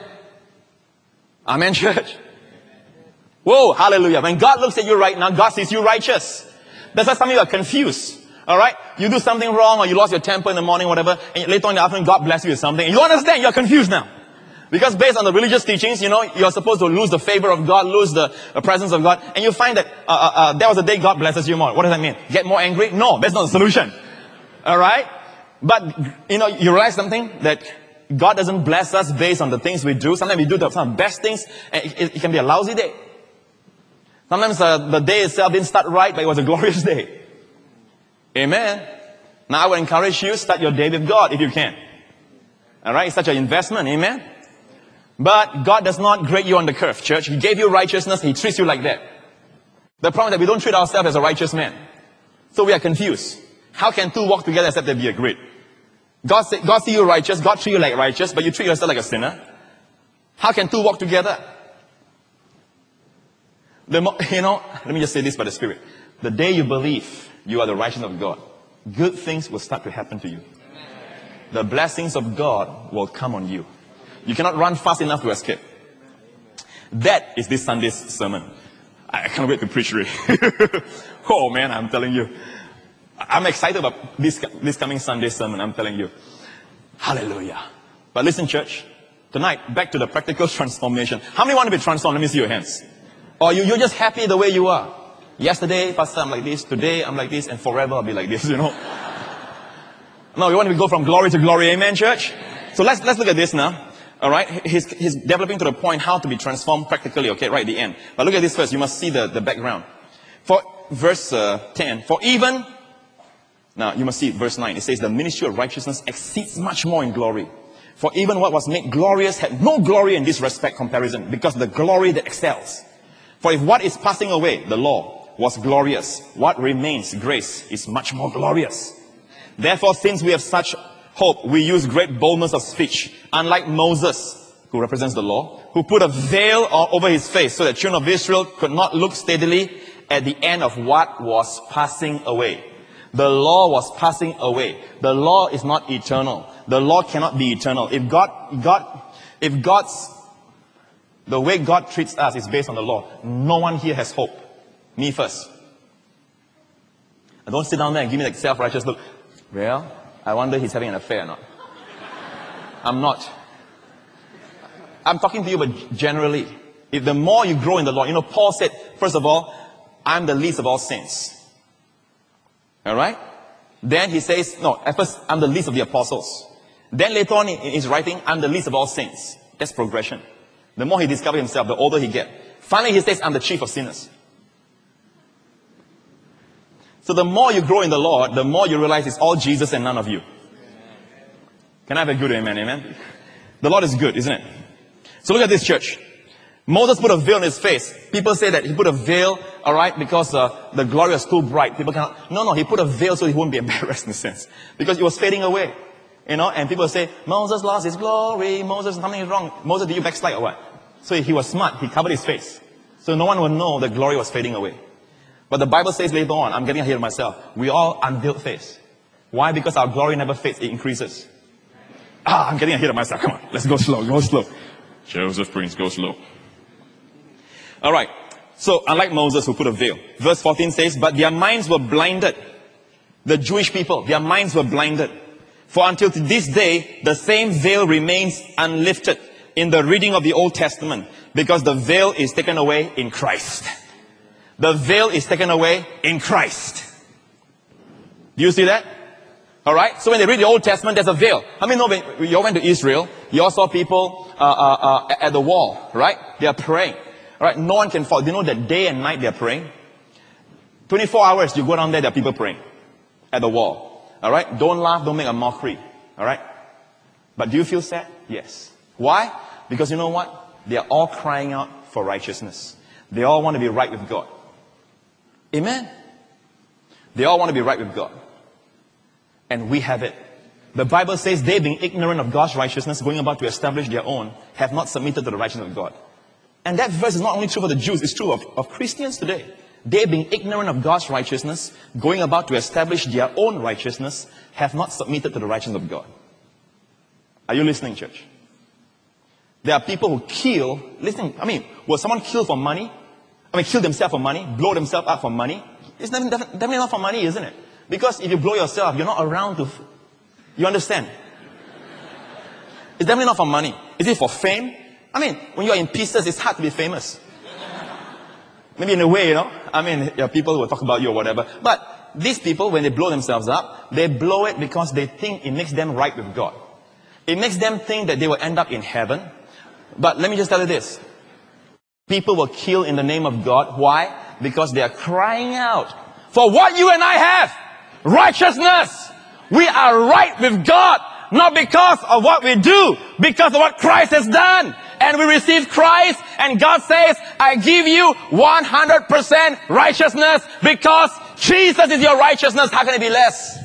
Amen, church. Whoa, hallelujah. When God looks at you right now, God sees you righteous. That's why some of you are confused. Alright? You do something wrong or you lost your temper in the morning, whatever, and later on in the afternoon, God bless you with something. And you understand, you're confused now. Because based on the religious teachings, you're supposed to lose the favor of God, lose the presence of God. And you find that that was the day God blesses you more. What does that mean? Get more angry? No, that's not the solution. Alright? But, you realize something? That God doesn't bless us based on the things we do. Sometimes we do some best things, and it can be a lousy day. Sometimes the day itself didn't start right, but it was a glorious day. Amen. Now I would encourage you, start your day with God if you can. Alright? It's such an investment. Amen. But God does not grade you on the curve, church. He gave you righteousness. He treats you like that. The problem is that we don't treat ourselves as a righteous man. So we are confused. How can two walk together except there be a grid? God see you righteous. God treat you like righteous, but you treat yourself like a sinner. How can two walk together? Let me just say this by the Spirit. The day you believe you are the righteousness of God, good things will start to happen to you. The blessings of God will come on you. You cannot run fast enough to escape. That is this Sunday's sermon. I can't wait to preach it. Oh man, I'm telling you. I'm excited about this coming Sunday sermon, I'm telling you. Hallelujah. But listen, church. Tonight, back to the practical transformation. How many want to be transformed? Let me see your hands. Or you're just happy the way you are. Yesterday, Pastor, I'm like this. Today, I'm like this. And forever, I'll be like this, No, we want to go from glory to glory. Amen, church? So let's look at this now. All right? He's developing to the point how to be transformed practically. Okay, right at the end. But look at this first. You must see the background. For verse 10. For even... Now, you must see verse 9. It says, the ministry of righteousness exceeds much more in glory. For even what was made glorious had no glory in this respect comparison, because the glory that excels. For if what is passing away, the law, was glorious, what remains, grace, is much more glorious. Therefore, since we have such hope, we use great boldness of speech, unlike Moses, who represents the law, who put a veil over his face so that the children of Israel could not look steadily at the end of what was passing away. The law was passing away. The law is not eternal. The law cannot be eternal. If the way God treats us is based on the law, no one here has hope. Me first. And don't sit down there and give me like self-righteous look. Well, I wonder he's having an affair or not. I'm not. I'm talking to you, but generally, if the more you grow in the law, Paul said, first of all, I'm the least of all saints. Alright? Then he says, no, at first, I'm the least of the apostles. Then later on in his writing, I'm the least of all saints. That's progression. The more he discovers himself, the older he gets. Finally, he says, I'm the chief of sinners. So the more you grow in the Lord, the more you realize it's all Jesus and none of you. Can I have a good amen? Amen? The Lord is good, isn't it? So look at this, church. Moses put a veil on his face. People say that he put a veil, alright, because the glory was too bright. People cannot. No, he put a veil so he wouldn't be embarrassed in a sense. Because it was fading away. And people say, Moses lost his glory. Moses, something is wrong. Moses, did you backslide or what? So he was smart. He covered his face. So no one would know the glory was fading away. But the Bible says later on, I'm getting ahead of myself, we all unveiled face. Why? Because our glory never fades, it increases. I'm getting ahead of myself. Come on, let's go slow. Joseph Prince, go slow. Alright, so unlike Moses who put a veil, verse 14 says, but their minds were blinded. The Jewish people, their minds were blinded. For until to this day, the same veil remains unlifted in the reading of the Old Testament, because the veil is taken away in Christ. The veil is taken away in Christ. Do you see that? Alright, so when they read the Old Testament, there's a veil. How many know when you all went to Israel, you all saw people at the wall, right? They are praying. Alright, no one can fall. Do you know that day and night they are praying? 24 hours, you go down there are people praying at the wall. Alright, don't laugh, don't make a mockery. Alright? But do you feel sad? Yes. Why? Because you know what? They are all crying out for righteousness. They all want to be right with God. Amen? They all want to be right with God. And we have it. The Bible says they, being ignorant of God's righteousness, going about to establish their own, have not submitted to the righteousness of God. And that verse is not only true for the Jews, it's true of Christians today. They, being ignorant of God's righteousness, going about to establish their own righteousness, have not submitted to the righteousness of God. Are you listening, church? There are people who kill. Listen, will someone kill for money? Kill themselves for money? Blow themselves up for money? It's definitely not for money, isn't it? Because if you blow yourself, you're not around to... You understand? It's definitely not for money. Is it for fame? When you're in pieces, it's hard to be famous. Maybe in a way, there are people who will talk about you or whatever. But these people, when they blow themselves up, they blow it because they think it makes them right with God. It makes them think that they will end up in heaven. But let me just tell you this. People will kill in the name of God. Why? Because they are crying out for what you and I have. Righteousness. We are right with God. Not because of what we do. Because of what Christ has done. and we receive Christ, and God says, I give you 100% righteousness because Jesus is your righteousness. How can it be less?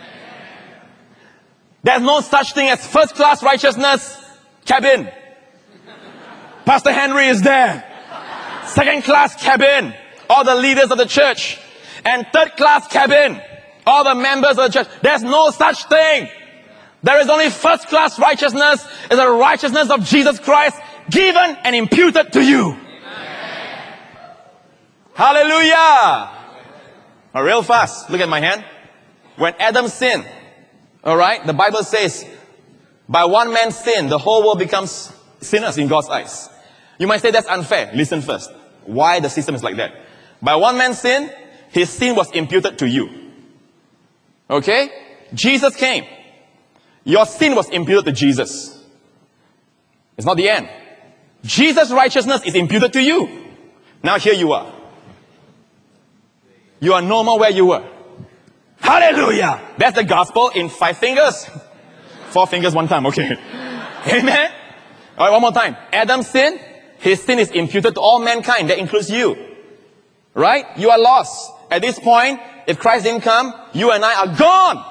There's no such thing as first class righteousness cabin. Pastor Henry is there. Second class cabin, all the leaders of the church. And third class cabin, all the members of the church. There's no such thing. There is only first class righteousness, is the righteousness of Jesus Christ given and imputed to you. Amen. Hallelujah. Now, real fast, look at my hand. When Adam sinned, alright, the Bible says, by one man's sin, the whole world becomes sinners in God's eyes. You might say that's unfair. Listen first. Why the system is like that. By one man's sin, his sin was imputed to you. Okay? Jesus came. Your sin was imputed to Jesus. It's not the end. Jesus' righteousness is imputed to you. Now here you are. You are no more where you were. Hallelujah! That's the gospel in 5 fingers. 4 fingers one time, okay. Amen? Alright, one more time. Adam's sin, his sin is imputed to all mankind. That includes you. Right? You are lost. At this point, if Christ didn't come, you and I are gone.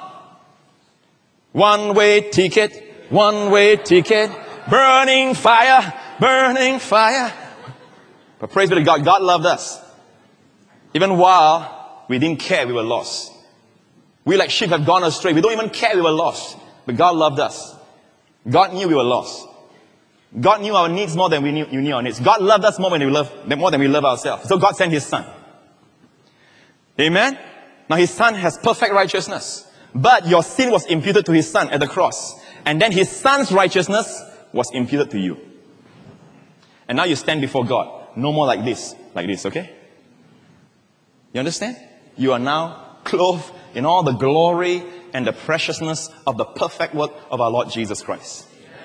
One-way ticket, one-way ticket, burning fire, burning fire. But praise be to God, God loved us. Even while we didn't care we were lost. We like sheep have gone astray. We don't even care we were lost. But God loved us. God knew we were lost. God knew our needs more than you knew our needs. God loved us more than we love ourselves. So God sent His Son. Amen? Now His Son has perfect righteousness. But your sin was imputed to His Son at the cross. And then His Son's righteousness was imputed to you. And now you stand before God. No more like this, okay? You understand? You are now clothed in all the glory and the preciousness of the perfect work of our Lord Jesus Christ.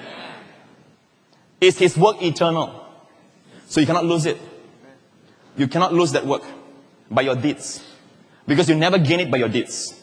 Is His work eternal? So you cannot lose it. You cannot lose that work by your deeds. Because you never gain it by your deeds.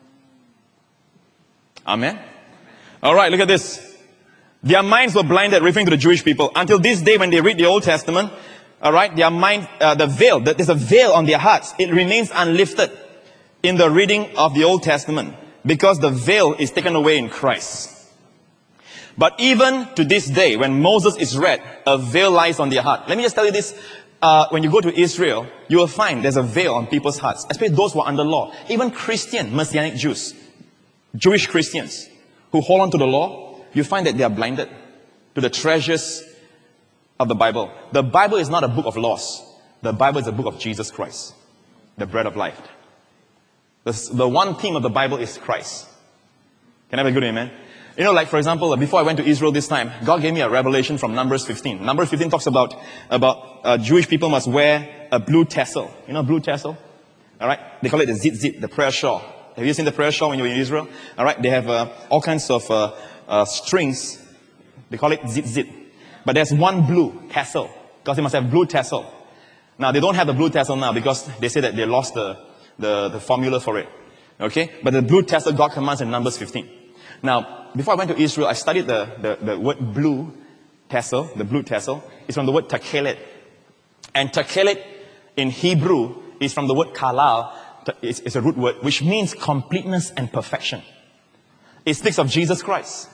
Amen? Alright, look at this. Their minds were blinded, referring to the Jewish people. Until this day when they read the Old Testament, alright, their mind, the veil, there's a veil on their hearts. It remains unlifted in the reading of the Old Testament. Because the veil is taken away in Christ. But even to this day, when Moses is read, a veil lies on their heart. Let me just tell you this. When you go to Israel, you will find there's a veil on people's hearts. Especially those who are under law. Even Christian, Messianic Jews. Jewish Christians who hold on to the law, you find that they are blinded to the treasures of the Bible. The Bible is not a book of laws. The Bible is a book of Jesus Christ, the bread of life. The one theme of the Bible is Christ. Can I have a good amen? You know, like for example, before I went to Israel this time, God gave me a revelation from Numbers 15. Numbers 15 talks about Jewish people must wear a blue tassel. You know blue tassel? Alright? They call it the zit, the prayer shawl. Have you seen the prayer shawl when you were in Israel? Alright? They have all kinds of strings. They call it zit. But there's one blue tassel. Because they must have blue tassel. Now, they don't have the blue tassel now because they say that they lost the formula for it. Okay? But the blue tassel God commands in Numbers 15. Now, before I went to Israel, I studied the word blue tassel. The blue tassel is from the word tachelet. And tachelet in Hebrew is from the word kalal. It's a root word which means completeness and perfection. It speaks of Jesus Christ.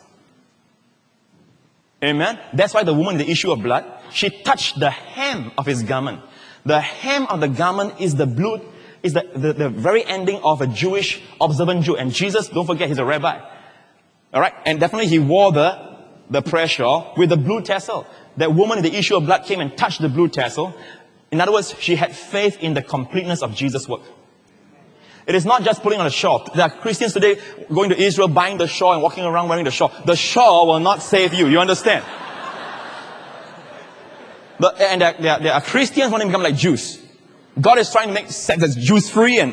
Amen? That's why the woman in the issue of blood, she touched the hem of His garment. The hem of the garment is the blood, is the very ending of a Jewish, observant Jew. And Jesus, don't forget, He's a rabbi. Alright? And definitely He wore the prayer shawl with the blue tassel. That woman in the issue of blood came and touched the blue tassel. In other words, she had faith in the completeness of Jesus' work. It is not just putting on a shawl. There are Christians today going to Israel, buying the shawl and walking around wearing the shawl. The shawl will not save you. You understand? And there are Christians wanting to become like Jews. God is trying to make sex as Jews free and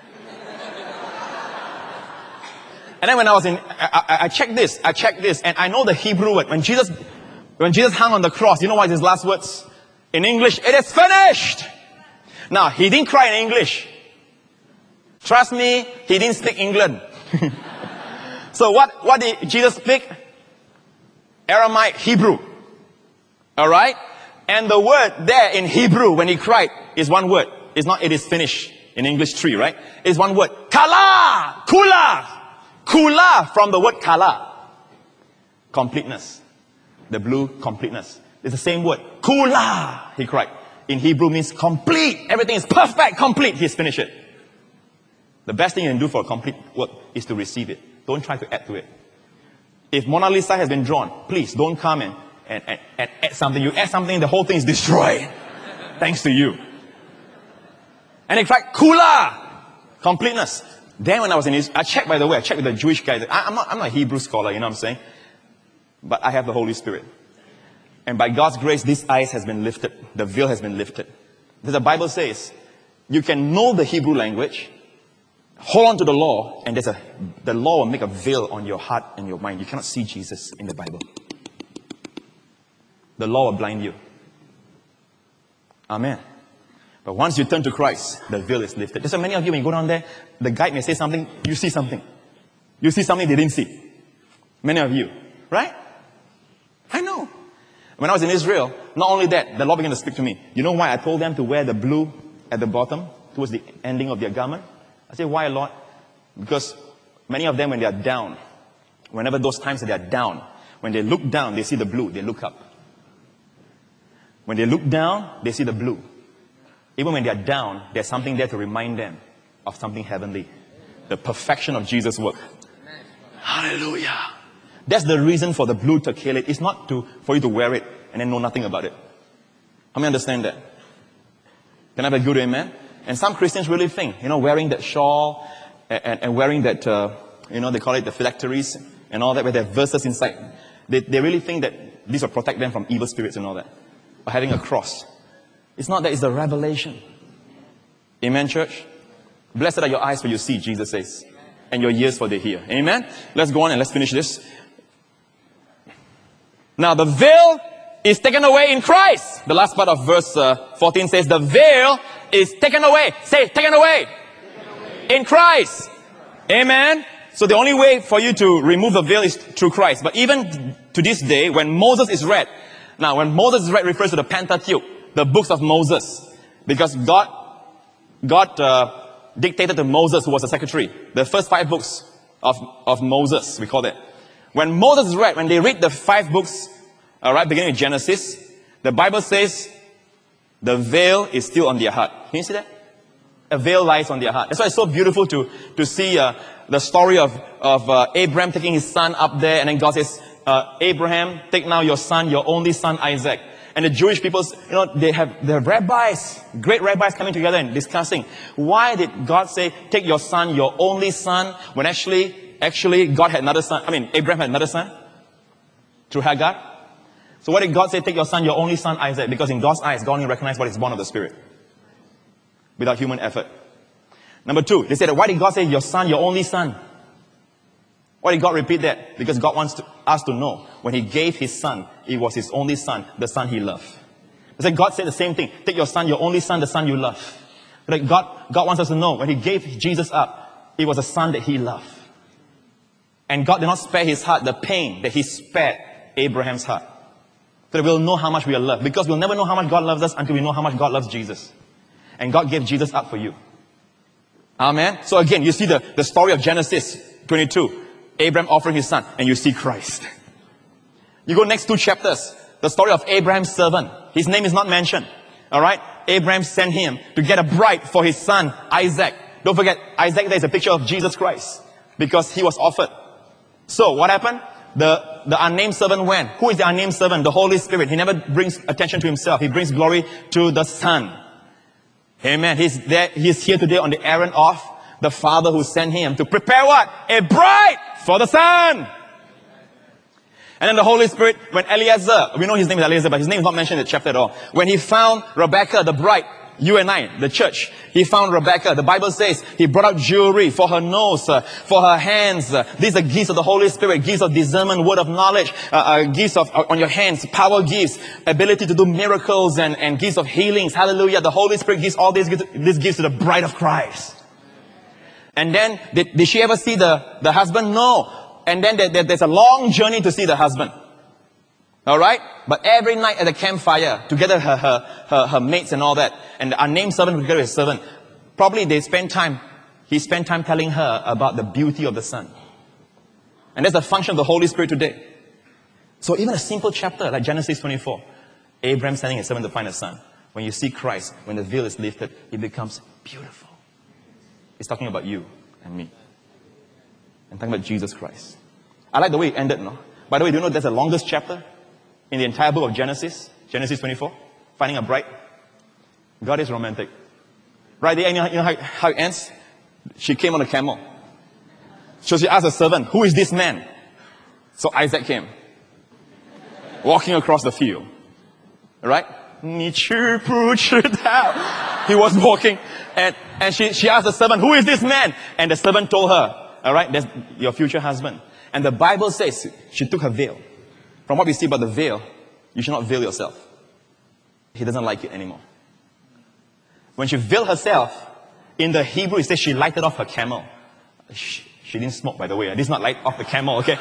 then when I was I checked this, and I know the Hebrew word. When Jesus hung on the cross, you know what his last words? In English, it is finished! Now, He didn't cry in English. Trust me, He didn't speak England. So what did Jesus speak? Aramaic, Hebrew. All right? And the word there in Hebrew, when he cried, is one word. It's not, it is finished. In English, tree, right? It's one word. Kala! Kula! Kula from the word kala. Completeness. The blue, completeness. It's the same word. Kula! He cried. In Hebrew means complete. Everything is perfect, complete. He's finished it. The best thing you can do for a complete work is to receive it. Don't try to add to it. If Mona Lisa has been drawn, please don't come and add something. You add something, the whole thing is destroyed. Thanks to you. And he cried, Kula! Completeness. Then when I was in Israel, I checked with the Jewish guys. I'm not a Hebrew scholar, you know what I'm saying? But I have the Holy Spirit. And by God's grace, this ice has been lifted. The veil has been lifted. The Bible says, you can know the Hebrew language, hold on to the law, and the law will make a veil on your heart and your mind. You cannot see Jesus in the Bible. The law will blind you. Amen. But once you turn to Christ, the veil is lifted. That's why many of you, when you go down there, the guide may say something, you see something. You see something they didn't see. Many of you. Right? I know. When I was in Israel, not only that, the Lord began to speak to me. You know why I told them to wear the blue at the bottom, towards the ending of their garment? I said, why, Lord? Because many of them, when they are down, whenever those times that they are down, when they look down, they see the blue, they look up. When they look down, they see the blue. Even when they are down, there's something there to remind them of something heavenly. The perfection of Jesus' work. Hallelujah. That's the reason for the blue tercalate. It's not for you to wear it and then know nothing about it. How many understand that? Can I have a good amen? And some Christians really think, wearing that shawl and wearing that, they call it the phylacteries and all that, where there are verses inside. They really think that this will protect them from evil spirits and all that. Or having a cross. It's not that, it's the revelation. Amen, church? Blessed are your eyes for you see, Jesus says. And your ears for they hear. Amen? Let's go on and let's finish this. Now the veil is taken away in Christ. The last part of verse 14 says the veil is taken away. Say, taken away. In Christ. Amen? So the only way for you to remove the veil is through Christ. But even to this day, when Moses is read. Now when Moses is read refers to the Pentateuch. The books of Moses. Because God dictated to Moses, who was the secretary, the first 5 books of Moses, we call it. When Moses is read, when they read the 5 books, beginning with Genesis, the Bible says the veil is still on their heart. Can you see that? A veil lies on their heart. That's why it's so beautiful to see the story of Abraham taking his son up there, and then God says, Abraham, take now your son, your only son Isaac. And the Jewish people, they have the rabbis, great rabbis coming together and discussing. Why did God say, take your son, your only son, when actually God had another son? Abraham had another son? Through Hagar? So why did God say, take your son, your only son Isaac? Because in God's eyes, God only recognized what is born of the Spirit. Without human effort. Number 2, they said, why did God say, your son, your only son? Why did God repeat that? Because God wants us to know, when He gave His son, it was His only son, the son He loved. God said the same thing. Take your son, your only son, the son you love. But God wants us to know, when He gave Jesus up, it was a son that He loved. And God did not spare His heart the pain that He spared Abraham's heart. So that we'll know how much we are loved. Because we'll never know how much God loves us until we know how much God loves Jesus. And God gave Jesus up for you. Amen. So again, you see the story of Genesis 22. Abraham offering his son, and you see Christ. You go next 2 chapters, the story of Abraham's servant. His name is not mentioned. Alright? Abraham sent him to get a bride for his son, Isaac. Don't forget, Isaac there is a picture of Jesus Christ. Because he was offered. So, what happened? The unnamed servant went. Who is the unnamed servant? The Holy Spirit. He never brings attention to himself. He brings glory to the Son. Amen. He's here today on the errand of the Father who sent him to prepare what? A bride for the Son. And then the Holy Spirit, when Eliezer, we know his name is Eliezer, but his name is not mentioned in the chapter at all. When he found Rebecca, the bride, you and I, the church, he found Rebecca. The Bible says he brought out jewelry for her nose, for her hands. These are gifts of the Holy Spirit, gifts of discernment, word of knowledge, gifts of on your hands, power gifts, ability to do miracles and gifts of healings. Hallelujah. The Holy Spirit gives all these gifts to the bride of Christ. And then, did she ever see the husband? No. And then there's a long journey to see the husband. All right? But every night at the campfire, together her mates and all that, and the unnamed servant together with his servant, probably he spent time telling her about the beauty of the sun. And that's the function of the Holy Spirit today. So even a simple chapter like Genesis 24, Abraham sending his servant to find a son. When you see Christ, when the veil is lifted, it becomes beautiful. It's talking about you and me. And talking about Jesus Christ. I like the way it ended, no? By the way, do you know that's the longest chapter in the entire book of Genesis? Genesis 24. Finding a bride. God is romantic. Right there, you know how it ends? She came on a camel. So she asked the servant, who is this man? So Isaac came. Walking across the field. Right? 你知不知道? He was walking. And she asked the servant, who is this man? And the servant told her, all right, that's your future husband. And the Bible says she took her veil. From what we see about the veil, you should not veil yourself. He doesn't like it anymore. When she veiled herself, in the Hebrew it says she lighted off her camel. She didn't smoke, by the way. This is not light off the camel, okay?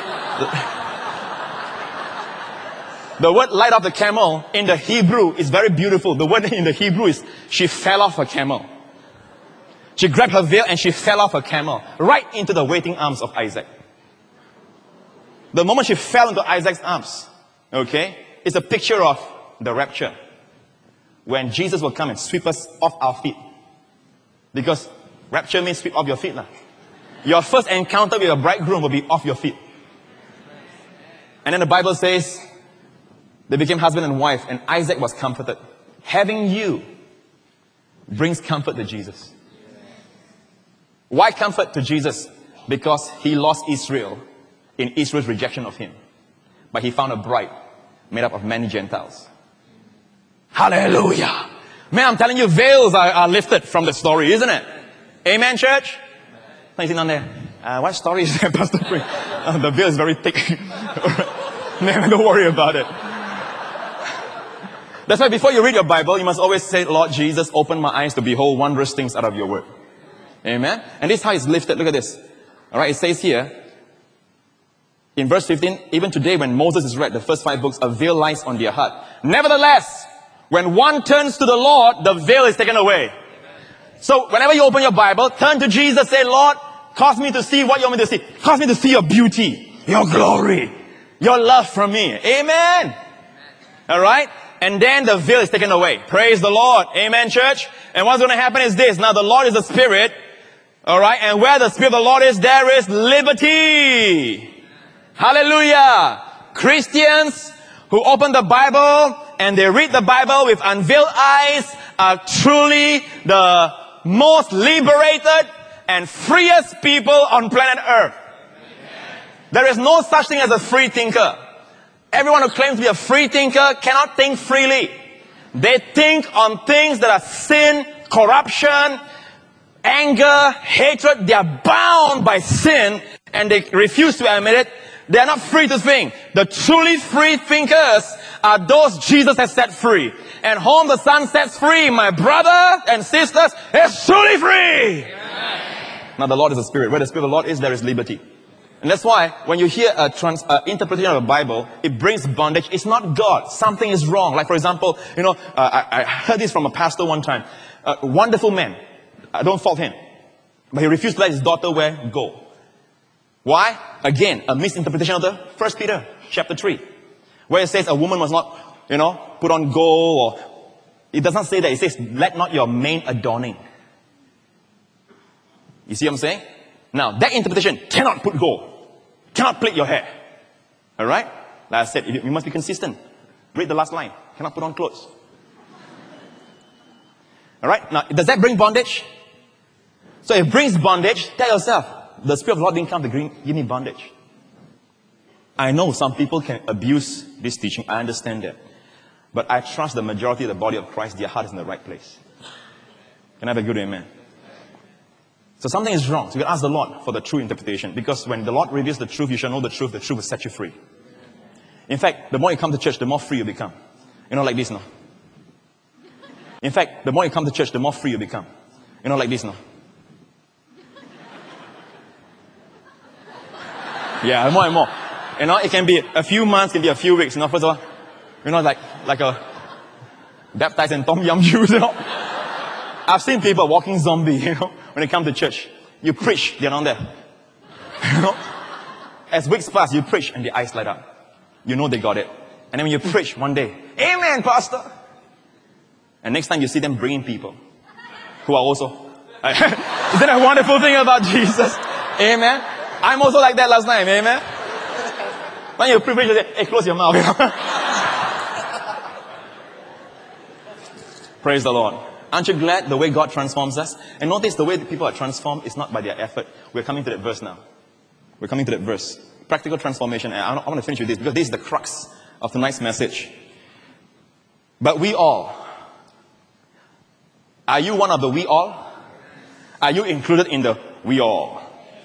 The word light off the camel in the Hebrew is very beautiful. The word in the Hebrew is she fell off her camel. She grabbed her veil and she fell off her camel right into the waiting arms of Isaac. The moment she fell into Isaac's arms, okay, it's a picture of the rapture. When Jesus will come and sweep us off our feet. Because rapture means sweep off your feet. Your first encounter with your bridegroom will be off your feet. And then the Bible says, they became husband and wife, and Isaac was comforted. Having you brings comfort to Jesus. Why comfort to Jesus? Because he lost Israel in Israel's rejection of him. But he found a bride made up of many Gentiles. Hallelujah! Man, I'm telling you, veils are lifted from the story, isn't it? Amen, church? Sitting down there. What story is that, Pastor Pring? The veil is very thick. Man, don't worry about it. That's why before you read your Bible, you must always say, Lord Jesus, open my eyes to behold wondrous things out of your word. Amen? And this is how it's lifted. Look at this. Alright, it says here, in verse 15, even today when Moses is read, the first 5 books, a veil lies on their heart. Nevertheless, when one turns to the Lord, the veil is taken away. So whenever you open your Bible, turn to Jesus, say, Lord, cause me to see what you want me to see. Cause me to see your beauty, your glory, your love from me. Amen? Alright? And then the veil is taken away. Praise the Lord. Amen, church? And what's going to happen is this. Now the Lord is the Spirit. Alright? And where the Spirit of the Lord is, there is liberty. Hallelujah. Christians who open the Bible and they read the Bible with unveiled eyes are truly the most liberated and freest people on planet Earth. There is no such thing as a free thinker. Everyone who claims to be a free thinker cannot think freely. They think on things that are sin, corruption, anger, hatred. They are bound by sin and they refuse to admit it. They are not free to think. The truly free thinkers are those Jesus has set free. And whom the Son sets free, my brother and sisters, is truly free. Amen. Now the Lord is a Spirit. Where the Spirit of the Lord is, there is liberty. And that's why when you hear an interpretation of the Bible, it brings bondage. It's not God. Something is wrong. Like for example, I heard this from a pastor one time. A wonderful man. I don't fault him. But he refused to let his daughter wear gold. Why? Again, a misinterpretation of the 1 Peter chapter 3. Where it says a woman must not, put on gold or... It does not say that. It says, let not your main adorning. You see what I'm saying? Now, that interpretation cannot put gold. Cannot plait your hair. Alright? Like I said, you must be consistent. Read the last line. Cannot put on clothes. Alright? Now, does that bring bondage? So if it brings bondage, tell yourself, the Spirit of the Lord didn't come to give me bondage. I know some people can abuse this teaching. I understand that. But I trust the majority of the body of Christ, their heart is in the right place. Can I have a good amen? So something is wrong. So you can ask the Lord for the true interpretation. Because when the Lord reveals the truth, you shall know the truth will set you free. In fact, the more you come to church, the more free you become. Like this, no? In fact, the more you come to church, the more free you become. Like this, no? Yeah, more and more. You know, it can be a few months, it can be a few weeks. You know, first of all, you know, like a baptized in Tom Yum juice, you know. I've seen people walking zombie, you know, when they come to church. You preach, they're not there. You know? As weeks pass, you preach and the eyes light up. You know they got it. And then when you preach one day, amen, pastor. And next time you see them bringing people who are also, isn't that a wonderful thing about Jesus? Amen. I'm also like that last night, amen. When you preach, you say, hey, close your mouth. You know? Praise the Lord. Aren't you glad the way God transforms us? And notice the way that people are transformed is not by their effort. We're coming to that verse now. We're coming to that verse. Practical transformation. And I want to finish with this because this is the crux of tonight's message. But we all. Are you one of the we all? Are you included in the we all?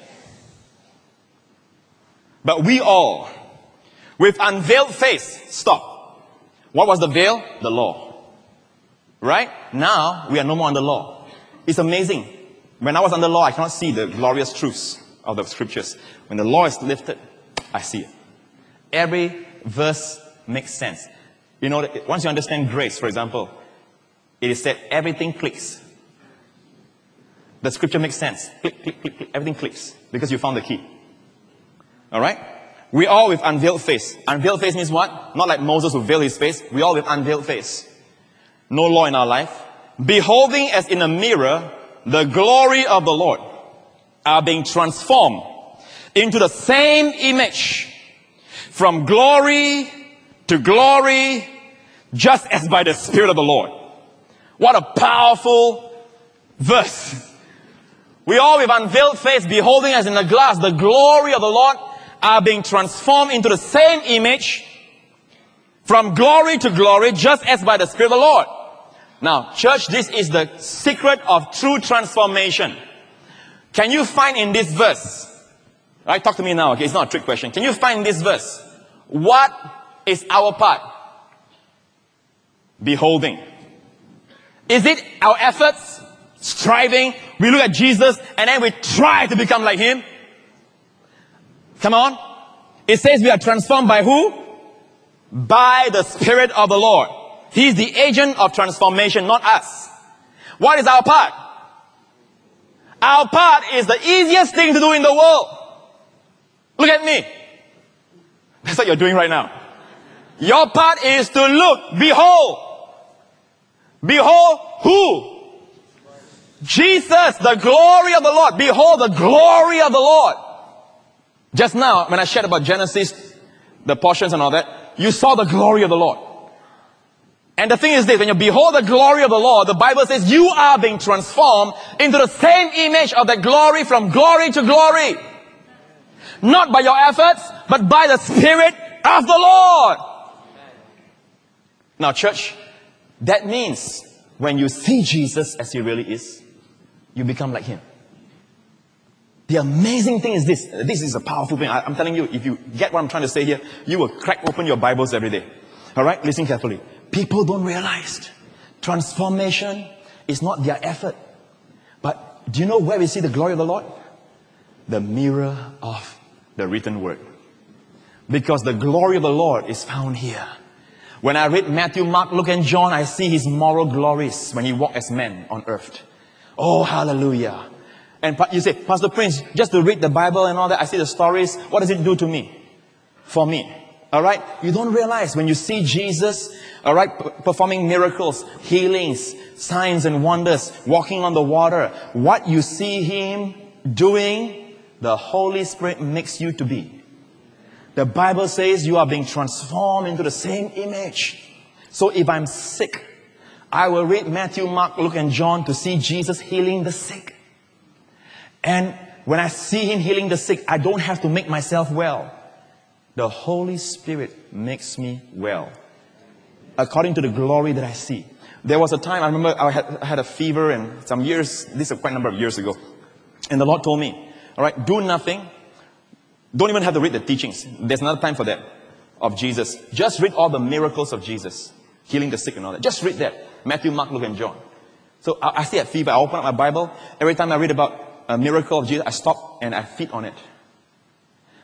But we all, with unveiled face, stop. What was the veil? The law. Right? Now, we are no more under law. It's amazing. When I was under law, I cannot see the glorious truths of the scriptures. When the law is lifted, I see it. Every verse makes sense. You know, once you understand grace, for example, it is said everything clicks. The scripture makes sense. Click, click, click, click. Everything clicks because you found the key. Alright? We all with unveiled face. Unveiled face means what? Not like Moses who veiled his face. We all with unveiled face. No law in our life. Beholding as in a mirror the glory of the Lord, are being transformed into the same image from glory to glory, just as by the Spirit of the Lord. What a powerful verse. We all with unveiled face, beholding as in a glass the glory of the Lord, are being transformed into the same image from glory to glory, just as by the Spirit of the Lord. Now, church, this is the secret of true transformation. Can you find in this verse, right? Talk to me now, okay? It's not a trick question. Can you find in this verse, what is our part? Beholding. Is it our efforts, striving? We look at Jesus and then we try to become like Him? Come on. It says we are transformed by who? By the Spirit of the Lord. He's the agent of transformation, not us. What is our part? Our part is the easiest thing to do in the world. Look at me. That's what you're doing right now. Your part is to look, behold. Behold who? Jesus, the glory of the Lord. Behold the glory of the Lord. Just now, when I shared about Genesis, the portions and all that, you saw the glory of the Lord. And the thing is this, when you behold the glory of the Lord, the Bible says you are being transformed into the same image of that glory from glory to glory. Not by your efforts, but by the Spirit of the Lord. Now church, that means when you see Jesus as He really is, you become like Him. The amazing thing is this. This is a powerful thing. I'm telling you, if you get what I'm trying to say here, you will crack open your Bibles every day. Alright? Listen carefully. People don't realize transformation is not their effort. But do you know where we see the glory of the Lord? The mirror of the written word. Because the glory of the Lord is found here. When I read Matthew, Mark, Luke and John, I see His moral glories when He walked as man on earth. Oh, hallelujah. And you say, Pastor Prince, just to read the Bible and all that, I see the stories. What does it do to me? For me. Alright? You don't realize when you see Jesus, alright, performing miracles, healings, signs and wonders, walking on the water, what you see Him doing, the Holy Spirit makes you to be. The Bible says you are being transformed into the same image. So if I'm sick, I will read Matthew, Mark, Luke and John to see Jesus healing the sick. And when I see Him healing the sick, I don't have to make myself well. The Holy Spirit makes me well. According to the glory that I see. There was a time, I remember I had a fever and some years, this is quite a number of years ago. And the Lord told me, alright, do nothing. Don't even have to read the teachings. There's another time for that. Of Jesus. Just read all the miracles of Jesus. Healing the sick and all that. Just read that. Matthew, Mark, Luke and John. So I still have fever. I open up my Bible. Every time I read about a miracle of Jesus, I stop and I feed on it.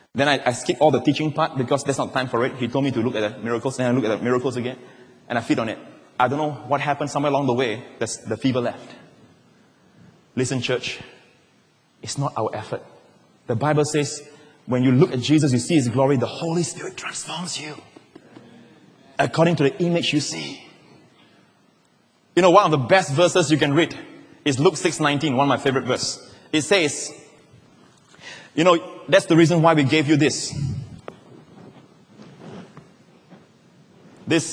Then I skip all the teaching part because there's not time for it. He told me to look at the miracles, and I look at the miracles again, and I feed on it. I don't know what happened somewhere along the way. The fever left. Listen, church, it's not our effort. The Bible says, when you look at Jesus, you see His glory, the Holy Spirit transforms you according to the image you see. You know, one of the best verses you can read is Luke 6:19, one of my favorite verses. It says, you know, that's the reason why we gave you this. This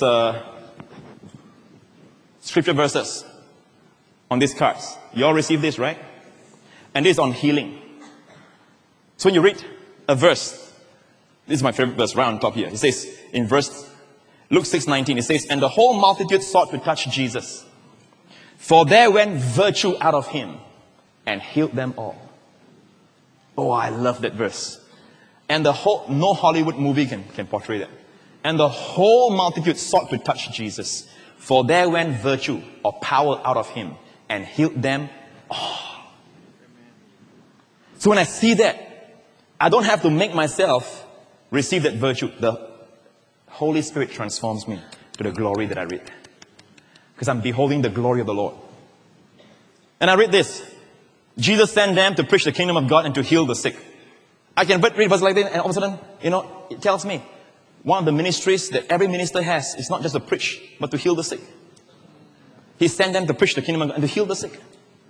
scripture verses on these cards. You all received this, right? And this is on healing. So when you read a verse, this is my favorite verse right on top here. It says in verse Luke 6:19, it says, and the whole multitude sought to touch Jesus, for there went virtue out of him and healed them all. Oh, I love that verse. And no Hollywood movie can portray that. And the whole multitude sought to touch Jesus, for there went virtue or power out of him and healed them all. So when I see that, I don't have to make myself receive that virtue. The Holy Spirit transforms me to the glory that I read. Because I'm beholding the glory of the Lord. And I read this. Jesus sent them to preach the kingdom of God and to heal the sick. I can read verse like this, and all of a sudden, you know, it tells me one of the ministries that every minister has is not just to preach, but to heal the sick. He sent them to preach the kingdom of God and to heal the sick.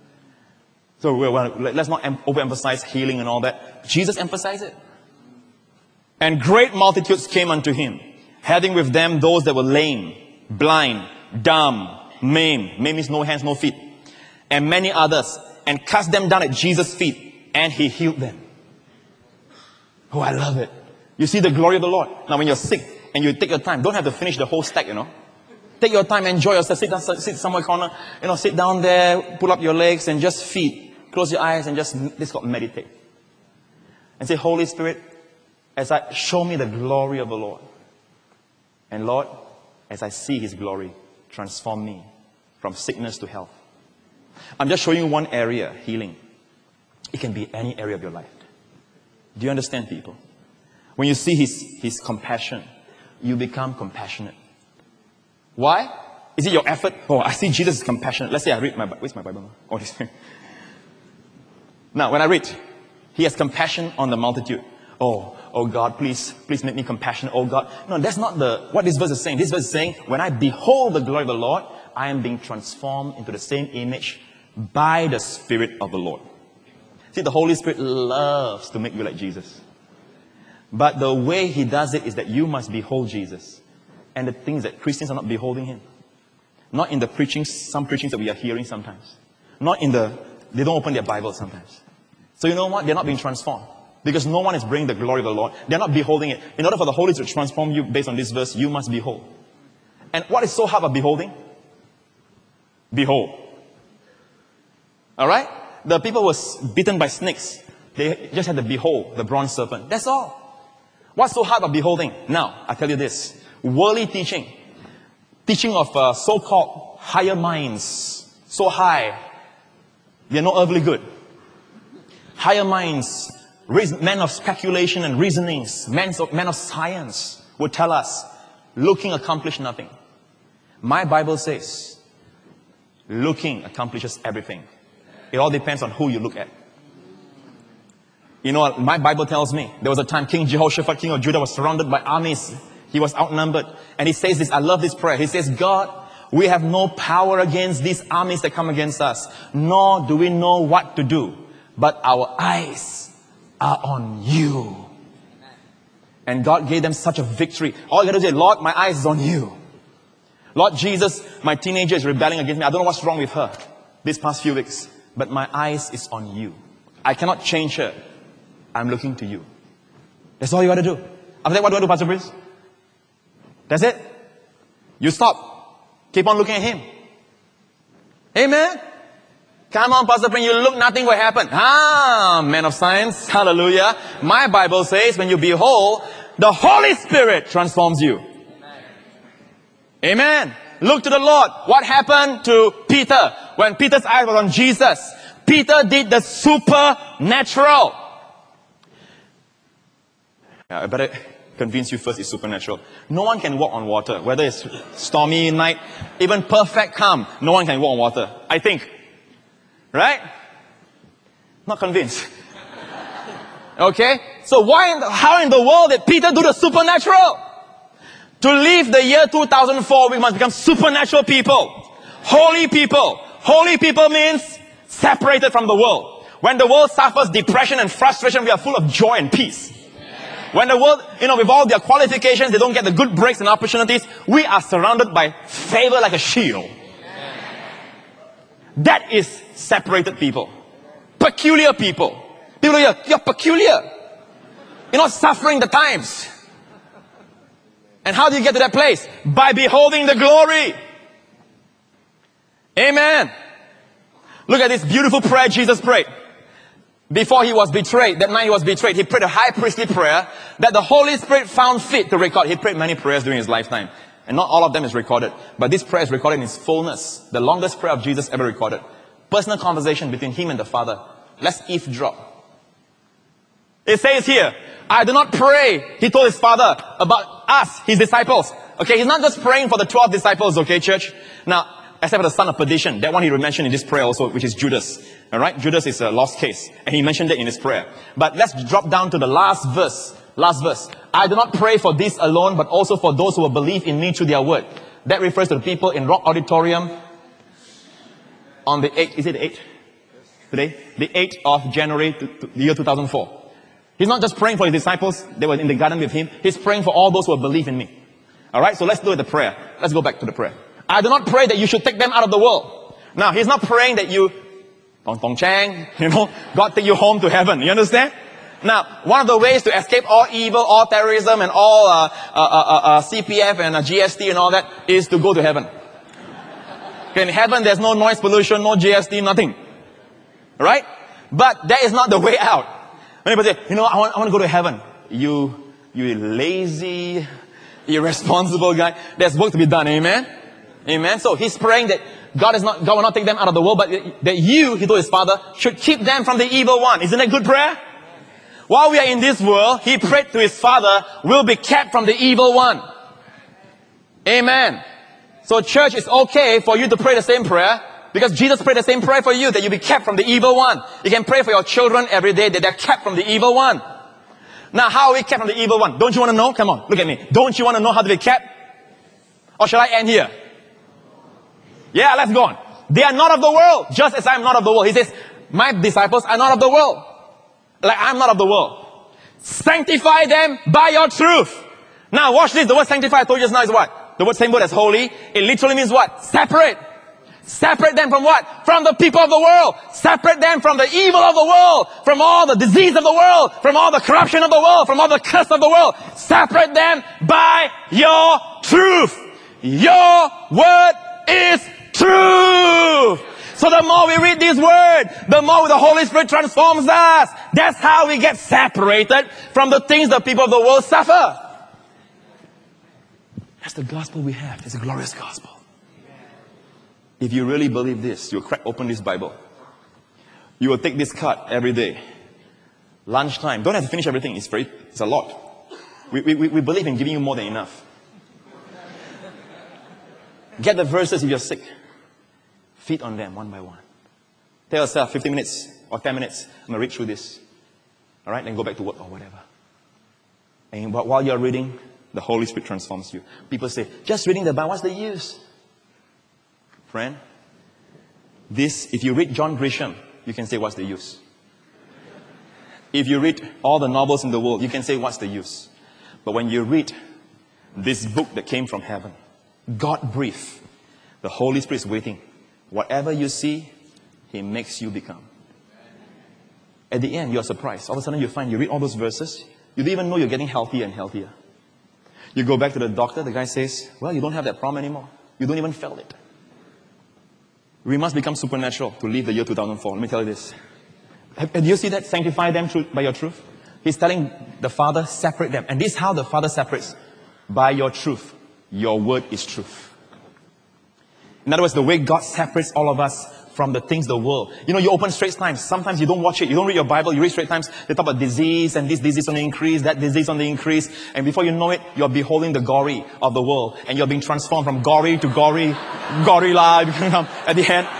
So let's not overemphasize healing and all that. Jesus emphasized it. And great multitudes came unto him, having with them those that were lame, blind, dumb, maimed. Maimed means no hands, no feet. And many others. And cast them down at Jesus' feet. And he healed them. Oh, I love it. You see the glory of the Lord. Now when you're sick and you take your time, don't have to finish the whole stack, you know. Take your time, enjoy yourself. Sit somewhere corner. You know, sit down there, pull up your legs and just feed. Close your eyes and this is called meditate. And say, Holy Spirit, show me the glory of the Lord. And Lord, as I see His glory, transform me from sickness to health. I'm just showing you one area, healing. It can be any area of your life. Do you understand, people? When you see His compassion, you become compassionate. Why? Is it your effort? Oh, I see Jesus is compassionate. Let's say I read where's my Bible? Oh, this thing. Now, when I read, He has compassion on the multitude. Oh God, please make me compassionate. Oh God. No, that's not what this verse is saying. This verse is saying, when I behold the glory of the Lord, I am being transformed into the same image by the Spirit of the Lord. See, the Holy Spirit loves to make you like Jesus. But the way He does it is that you must behold Jesus. And the things that Christians are not beholding Him. Not in the preachings, some preachings that we are hearing sometimes. They don't open their Bible sometimes. So you know what? They're not being transformed. Because no one is bringing the glory of the Lord. They're not beholding it. In order for the Holy Spirit to transform you based on this verse, you must behold. And what is so hard about beholding? Behold. Alright? The people who were bitten by snakes, they just had to behold the bronze serpent. That's all. What's so hard about beholding? Now, I tell you this. Worldly teaching of so-called higher minds, so high, they're no earthly good. Higher minds, men of speculation and reasonings, men of science would tell us, looking accomplishes nothing. My Bible says, looking accomplishes everything. It all depends on who you look at. You know what? My Bible tells me, there was a time King Jehoshaphat, king of Judah, was surrounded by armies. He was outnumbered. And he says this, I love this prayer. He says, God, we have no power against these armies that come against us, nor do we know what to do. But our eyes are on you. And God gave them such a victory. All you got to say, Lord, my eyes is on you. Lord Jesus, my teenager is rebelling against me. I don't know what's wrong with her these past few weeks. But my eyes is on you. I cannot change her. I'm looking to you. That's all you got to do. After that, what do I do, Pastor Bruce? That's it. You stop. Keep on looking at Him. Amen. Come on, Pastor Prince, you look, nothing will happen. Man of science. Hallelujah. My Bible says when you behold, the Holy Spirit transforms you. Amen. Look to the Lord. What happened to Peter? When Peter's eye was on Jesus, Peter did the supernatural. I better convince you first it's supernatural. No one can walk on water, whether it's stormy night, even perfect calm. No one can walk on water, I think. Right? Not convinced. Okay? So how in the world did Peter do the supernatural? To leave the year 2004, we must become supernatural people. Holy people. Holy people means separated from the world. When the world suffers depression and frustration, we are full of joy and peace. When the world, with all their qualifications, they don't get the good breaks and opportunities, we are surrounded by favor like a shield. That is separated people. Peculiar people. People here, you're peculiar. You're not suffering the times. And how do you get to that place? By beholding the glory. Amen. Look at this beautiful prayer Jesus prayed. Before he was betrayed, that night he was betrayed, he prayed a high priestly prayer that the Holy Spirit found fit to record. He prayed many prayers during his lifetime. And not all of them is recorded. But this prayer is recorded in its fullness. The longest prayer of Jesus ever recorded. Personal conversation between him and the Father. Let's eavesdrop. It says here, I do not pray, he told his Father, about us, his disciples. Okay, he's not just praying for the 12 disciples, okay, church? Now, except for the son of perdition. That one he mentioned in this prayer also, which is Judas. Alright, Judas is a lost case. And he mentioned that in his prayer. But let's drop down to the last verse. Last verse. I do not pray for this alone, but also for those who will believe in me through their word. That refers to the people in Rock Auditorium on the 8th, is it the 8th? Today? The 8th of January, the year 2004. He's not just praying for his disciples, they were in the garden with him. He's praying for all those who will believe in me. Alright, so let's do the prayer. Let's go back to the prayer. I do not pray that you should take them out of the world. Now, he's not praying that you, Tong Chang, God take you home to heaven. You understand? Now, one of the ways to escape all evil, all terrorism, and all CPF and GST and all that is to go to heaven. Okay, in heaven, there's no noise pollution, no GST, nothing. Right? But that is not the way out. When people say, I want to go to heaven. You lazy, irresponsible guy. There's work to be done. Amen? Amen. So he's praying that God will not take them out of the world, but that he told his Father, should keep them from the evil one. Isn't that good prayer? While we are in this world, he prayed to his Father, will be kept from the evil one. Amen. So church, it's okay for you to pray the same prayer, because Jesus prayed the same prayer for you, that you be kept from the evil one. You can pray for your children every day, that they're kept from the evil one. Now, how are we kept from the evil one? Don't you want to know? Come on, look at me. Don't you want to know how to be kept? Or shall I end here? Yeah, let's go on. They are not of the world, just as I am not of the world. He says, my disciples are not of the world, like I'm not of the world. Sanctify them by your truth. Now watch this. The word sanctify I told you just now is what? The same word as holy. It literally means what? Separate. Separate them from what? From the people of the world. Separate them from the evil of the world. From all the disease of the world. From all the corruption of the world. From all the curse of the world. Separate them by your truth. Your word is truth. So the more we read this word, the more the Holy Spirit transforms us. That's how we get separated from the things the people of the world suffer. That's the gospel we have. It's a glorious gospel. If you really believe this, you'll crack open this Bible. You will take this card every day. Lunchtime. Don't have to finish everything. It's a lot. We believe in giving you more than enough. Get the verses if you're sick. Feed on them one by one. Tell yourself 15 minutes or 10 minutes. I'm going to read through this. Alright, then go back to work or whatever. And while you're reading, the Holy Spirit transforms you. People say, just reading the Bible, what's the use? Friend, if you read John Grisham, you can say, what's the use? If you read all the novels in the world, you can say, what's the use? But when you read this book that came from heaven, God breathed, the Holy Spirit is waiting. Whatever you see, He makes you become. At the end, you're surprised. All of a sudden, you read all those verses, you don't even know you're getting healthier and healthier. You go back to the doctor, the guy says, well, you don't have that problem anymore. You don't even feel it. We must become supernatural to live the year 2004. Let me tell you this. Do you see that? Sanctify them by your truth. He's telling the Father, separate them. And this is how the Father separates. By your truth. Your word is truth. In other words, the way God separates all of us from the things of the world. You know, you open Straits Times. Sometimes you don't watch it. You don't read your Bible. You read Straits Times. They talk about disease and this disease on the increase, that disease on the increase. And before you know it, you're beholding the gory of the world. And you're being transformed from gory to gory, gorilla at the end.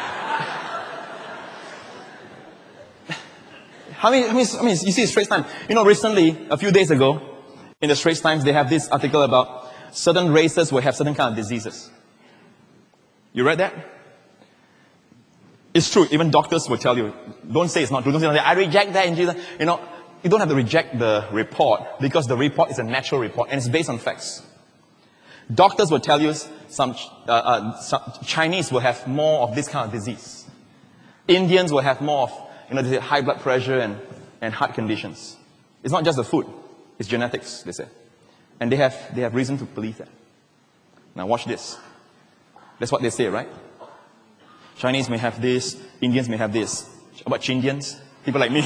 How many, you see Straits Times? You know, recently, a few days ago, in the Straits Times, they have this article about certain races will have certain kind of diseases. You read that? It's true. Even doctors will tell you, don't say it's not true. Don't say, I reject that in Jesus. You know, you don't have to reject the report because the report is a natural report and it's based on facts. Doctors will tell you some Chinese will have more of this kind of disease. Indians will have more of, high blood pressure and heart conditions. It's not just the food. It's genetics, they say. And they have reason to believe that. Now watch this. That's what they say, right? Chinese may have this, Indians may have this. How about Chindians? People like me.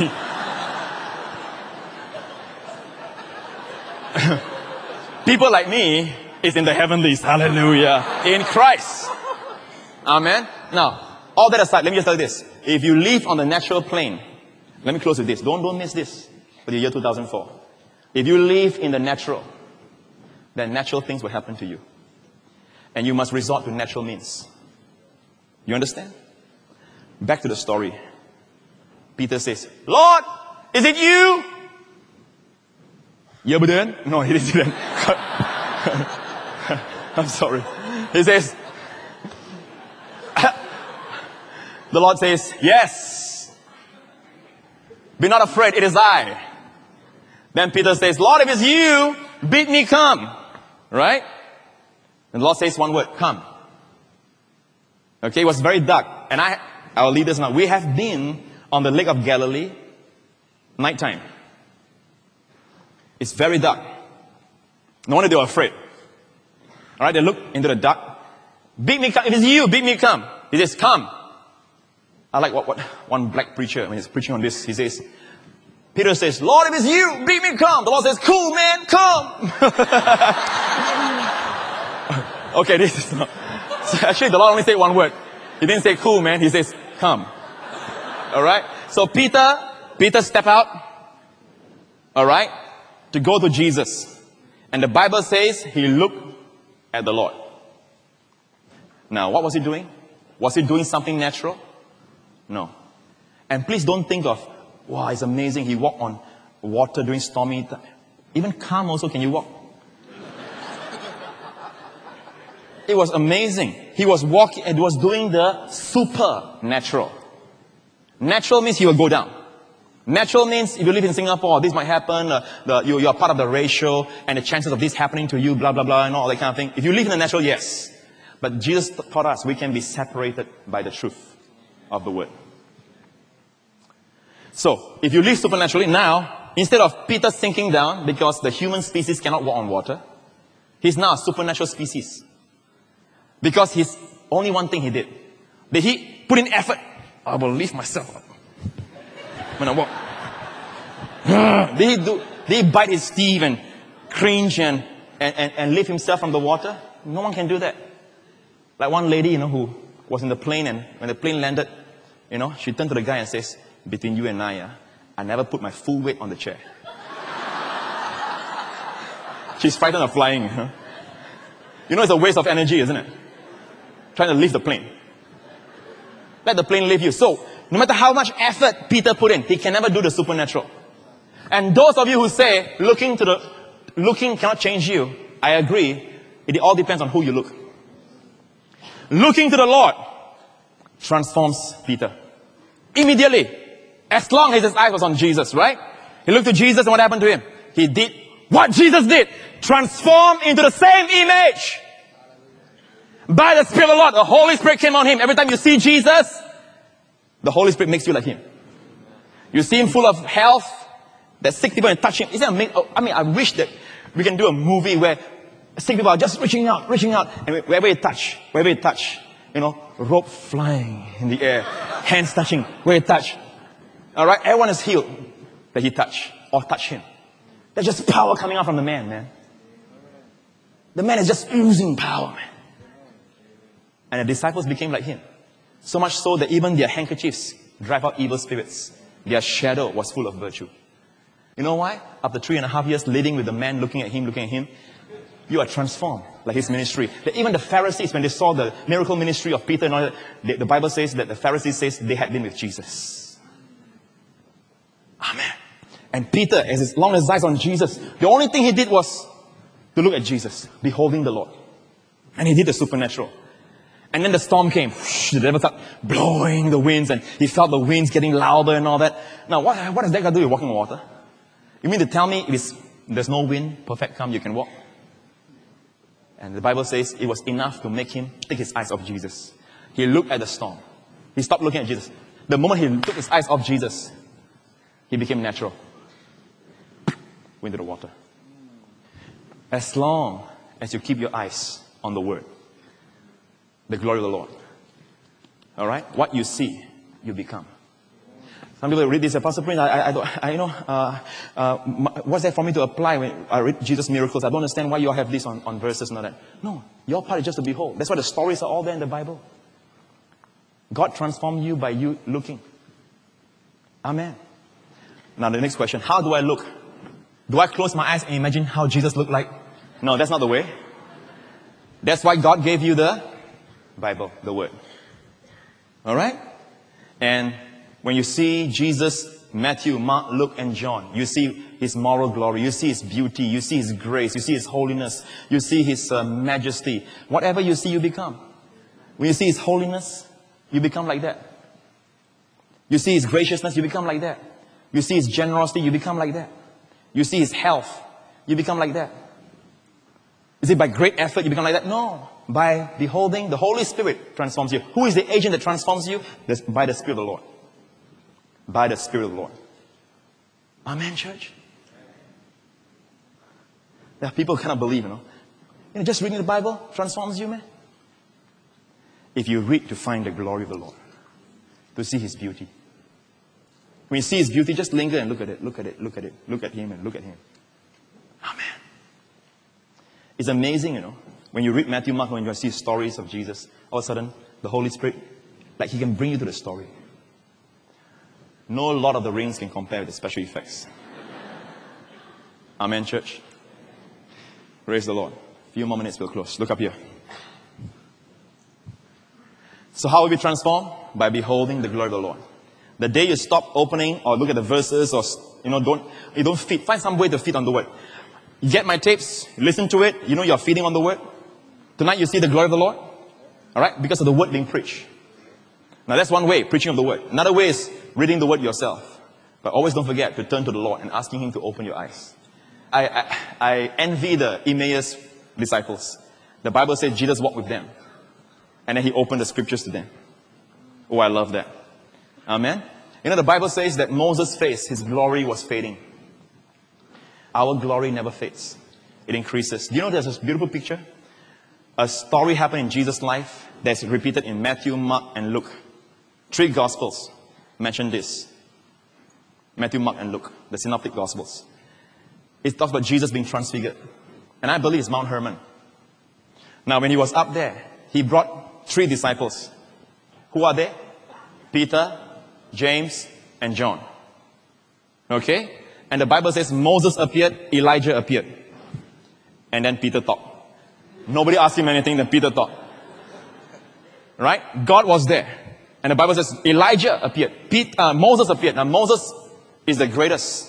People like me is in the heavenlies. Hallelujah. In Christ. Amen. Now, all that aside, let me just tell you this. If you live on the natural plane, let me close with this. Don't miss this for the year 2004. If you live in the natural, then natural things will happen to you. And you must resort to natural means. You understand? Back to the story. Peter says, Lord, is it you? Yeah, but then? No, he didn't. I'm sorry. He says, the Lord says, yes. Be not afraid, it is I. Then Peter says, Lord, if it's you, bid me come. Right? And the Lord says one word, come. Okay, it was very dark. And our leaders now, we have been on the Lake of Galilee, nighttime. It's very dark. No wonder they were afraid. Alright, they look into the dark. Bid me come. If it's you, bid me come. He says, come. I like what one black preacher, when he's preaching on this, he says, Peter says, Lord, if it's you, bid me come. The Lord says, cool, man, come. Okay, this is not. So actually, the Lord only said one word. He didn't say cool, man. He says, come. Alright? So Peter stepped out. Alright? To go to Jesus. And the Bible says he looked at the Lord. Now, what was he doing? Was he doing something natural? No. And please don't think of, wow, it's amazing. He walked on water during stormy time. Even calm also, can you walk? It was amazing. He was walking and was doing the supernatural. Natural means he will go down. Natural means if you live in Singapore, this might happen, you are part of the ratio and the chances of this happening to you, blah, blah, blah, and all that kind of thing. If you live in the natural, yes. But Jesus taught us we can be separated by the truth of the word. So, if you live supernaturally, now, instead of Peter sinking down because the human species cannot walk on water, he's now a supernatural species. Because he's only one thing he did. Did he put in effort? I will lift myself up when I walk. Did he bite his teeth and cringe and lift himself from the water? No one can do that. Like one lady, who was in the plane, and when the plane landed, she turned to the guy and says, between you and I never put my full weight on the chair. She's frightened of flying. Huh? It's a waste of energy, isn't it? Trying to lift the plane. Let the plane lift you. So, no matter how much effort Peter put in, he can never do the supernatural. And those of you who say, looking cannot change you, I agree. It all depends on who you look. Looking to the Lord transforms Peter. Immediately. As long as his eyes was on Jesus, right? He looked to Jesus and what happened to him? He did what Jesus did. Transformed into the same image. By the Spirit of the Lord, the Holy Spirit came on him. Every time you see Jesus, the Holy Spirit makes you like him. You see him full of health, that sick people and touch him. Isn't that amazing? I wish that we can do a movie where sick people are just reaching out, and wherever you touch, rope flying in the air, hands touching, where you touch. Alright, everyone is healed that he touched or touch him. There's just power coming out from the man. The man is just oozing power, man. And the disciples became like him. So much so that even their handkerchiefs drive out evil spirits. Their shadow was full of virtue. You know why? After 3.5 years living with the man, looking at him, you are transformed like his ministry. That even the Pharisees, when they saw the miracle ministry of Peter and all that, the Bible says that the Pharisees says they had been with Jesus. Amen. And Peter, as long as his eyes on Jesus, the only thing he did was to look at Jesus, beholding the Lord. And he did the supernatural. And then the storm came. The devil started blowing the winds, and he felt the winds getting louder and all that. Now, what does that got to do with walking on water? You mean to tell me there's no wind, perfect calm, you can walk? And the Bible says it was enough to make him take his eyes off Jesus. He looked at the storm. He stopped looking at Jesus. The moment he took his eyes off Jesus, he became natural. Went into the water. As long as you keep your eyes on the Word, the glory of the Lord. All right? What you see, you become. Some people read this, Pastor Prince, what's that for me to apply when I read Jesus' miracles? I don't understand why you all have this on verses and all that. No, your part is just to behold. That's why the stories are all there in the Bible. God transformed you by you looking. Amen. Now the next question, how do I look? Do I close my eyes and imagine how Jesus looked like? No, that's not the way. That's why God gave you the Bible, the Word. All right? And when you see Jesus, Matthew, Mark, Luke, and John, you see His moral glory, you see His beauty, you see His grace, you see His holiness, you see His majesty. Whatever you see, you become. When you see His holiness, you become like that. You see His graciousness, you become like that. You see His generosity, you become like that. You see His health, you become like that. Is it by great effort you become like that? No. By beholding, the Holy Spirit transforms you. Who is the agent that transforms you? By the Spirit of the Lord. By the Spirit of the Lord. Amen, church? There are people who cannot believe, just reading the Bible transforms you, man. If you read to find the glory of the Lord, to see His beauty. When you see His beauty, just linger and look at it, look at it, look at it, look at Him and look at Him. Amen. It's amazing, when you read Matthew, Mark, when you see stories of Jesus, all of a sudden, the Holy Spirit, like He can bring you to the story. No Lord of the Rings can compare with the special effects. Amen, church. Praise the Lord. A few more minutes, we'll close. Look up here. So how will we transform? By beholding the glory of the Lord. The day you stop opening or look at the verses or, don't feed. Find some way to feed on the Word. You get my tapes, listen to it, you're feeding on the Word. Tonight you see the glory of the Lord. All right? Because of the Word being preached. Now that's one way, preaching of the Word. Another way is reading the Word yourself. But always don't forget to turn to the Lord and asking Him to open your eyes. I envy the Emmaus disciples. The Bible says Jesus walked with them. And then He opened the scriptures to them. Oh, I love that. Amen. The Bible says that Moses' face, his glory was fading. Our glory never fades. It increases. Do you know there's this beautiful picture? A story happened in Jesus' life that's repeated in Matthew, Mark, and Luke. 3 Gospels mention this. Matthew, Mark, and Luke. The Synoptic Gospels. It talks about Jesus being transfigured. And I believe it's Mount Hermon. Now, when He was up there, He brought 3 disciples. Who are they? Peter, James, and John. Okay? And the Bible says Moses appeared, Elijah appeared. And then Peter talked. Nobody asked him anything, then Peter talked. Right? God was there. And the Bible says Elijah appeared. Moses appeared. Now Moses is the greatest.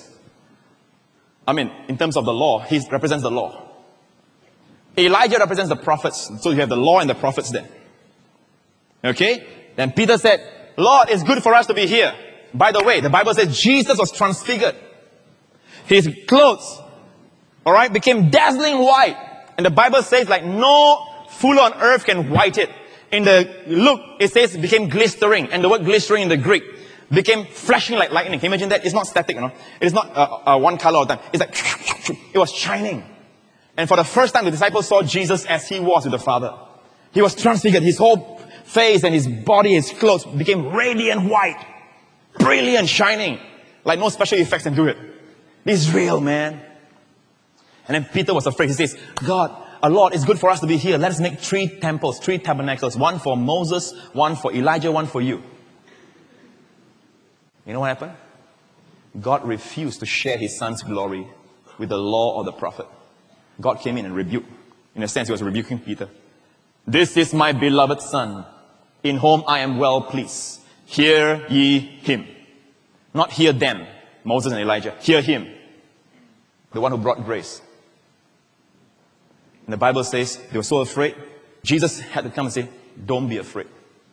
In terms of the law, he represents the law. Elijah represents the prophets. So you have the law and the prophets there. Okay? Then Peter said, Lord, it's good for us to be here. By the way, the Bible says Jesus was transfigured. His clothes, became dazzling white. And the Bible says like no fuller on earth can white it. In the Luke, it says it became glistering. And the word glistering in the Greek became flashing like lightning. Can you imagine that? It's not static, It is not one color all the time. It's like, it was shining. And for the first time, the disciples saw Jesus as He was with the Father. He was transfigured. His whole face and His body, His clothes became radiant white. Brilliant, shining. Like no special effects can do it. This is real, man. And then Peter was afraid. He says, God, Lord, it's good for us to be here. Let us make 3 temples, 3 tabernacles. One for Moses, one for Elijah, one for you. You know what happened? God refused to share his son's glory with the law or the prophet. God came in and rebuked. In a sense, he was rebuking Peter. This is my beloved son, in whom I am well pleased. Hear ye him. Not hear them, Moses and Elijah. Hear him. The one who brought grace. And the Bible says they were so afraid. Jesus had to come and say, don't be afraid.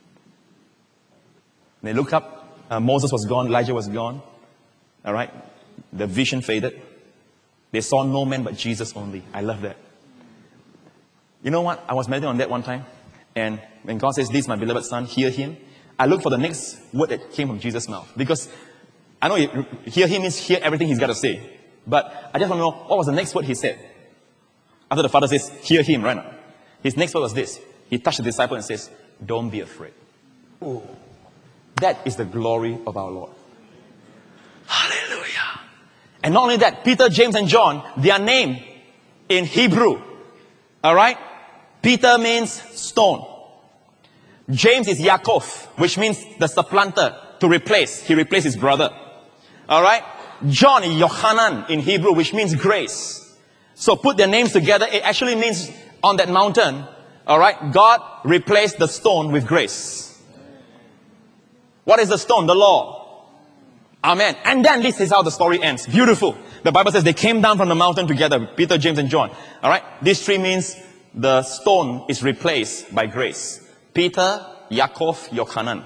And they looked up. Moses was gone. Elijah was gone. All right. The vision faded. They saw no man but Jesus only. I love that. You know what? I was meditating on that one time. And when God says, this is my beloved son, hear him. I looked for the next word that came from Jesus' mouth. Because I know hear him means hear everything he's got to say. But I just want to know, what was the next word he said? After the Father says, hear him, right now. His next word was this. He touched the disciple and says, don't be afraid. Oh, that is the glory of our Lord. Hallelujah. And not only that, Peter, James, and John, their name in Hebrew. All right? Peter means stone. James is Yaakov, which means the supplanter, to replace. He replaced his brother. All right? John is Yochanan in Hebrew, which means grace. So put their names together. It actually means on that mountain, all right, God replaced the stone with grace. What is the stone? The law. Amen. And then this is how the story ends. Beautiful. The Bible says they came down from the mountain together, Peter, James, and John. All right. This tree means the stone is replaced by grace. Peter, Yaakov, Yochanan.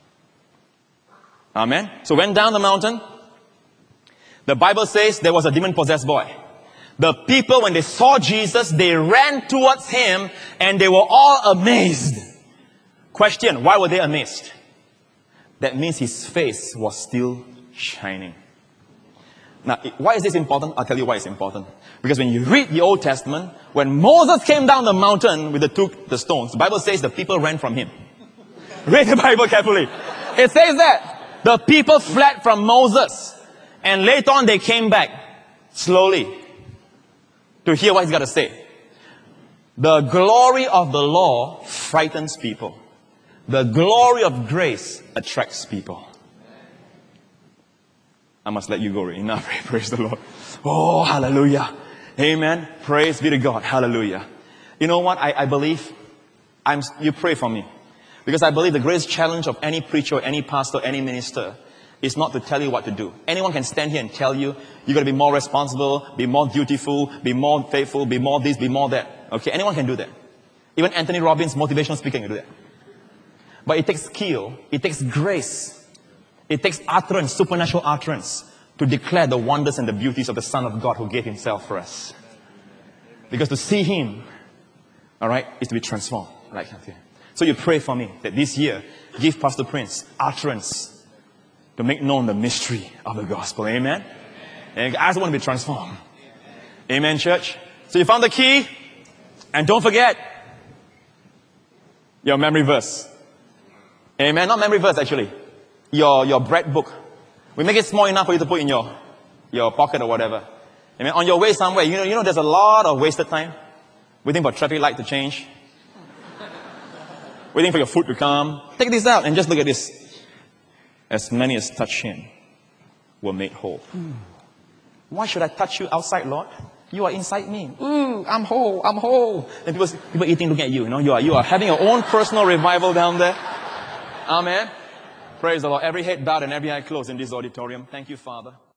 Amen. So went down the mountain. The Bible says there was a demon-possessed boy. The people, when they saw Jesus, they ran towards him and they were all amazed. Question, why were they amazed? That means his face was still shining. Now, why is this important? I'll tell you why it's important. Because when you read the Old Testament, when Moses came down the mountain with the stones, the Bible says the people ran from him. Read the Bible carefully. It says that the people fled from Moses. And later on they came back slowly to hear what he's got to say. The glory of the law frightens people. The glory of grace attracts people. I must let you go right now. Praise the Lord. Oh, hallelujah. Amen. Praise be to God. Hallelujah. You know what? I believe, you pray for me. Because I believe the greatest challenge of any preacher, any pastor, any minister is not to tell you what to do. Anyone can stand here and tell you, you've got to be more responsible, be more dutiful, be more faithful, be more this, be more that. Okay, anyone can do that. Even Anthony Robbins, motivational speaker, can do that. But it takes skill, it takes grace, it takes utterance, supernatural utterance, to declare the wonders and the beauties of the Son of God who gave himself for us. Because to see him, all right, is to be transformed. Like, okay. So you pray for me that this year, give Pastor Prince utterance to make known the mystery of the gospel. Amen? And I just want to be transformed. Amen, church? So you found the key. And don't forget your memory verse. Amen? Not memory verse, actually. Your bread book. We make it small enough for you to put in your pocket or whatever. Amen? On your way somewhere, you know there's a lot of wasted time. Waiting for traffic light to change. Waiting for your food to come. Take this out and just look at this. As many as touch him were made whole. Why should I touch you outside, Lord? You are inside me. I'm whole, I'm whole. And people eating, looking at you. You are having your own personal revival down there. Amen. Praise the Lord. Every head bowed and every eye closed in this auditorium. Thank you, Father.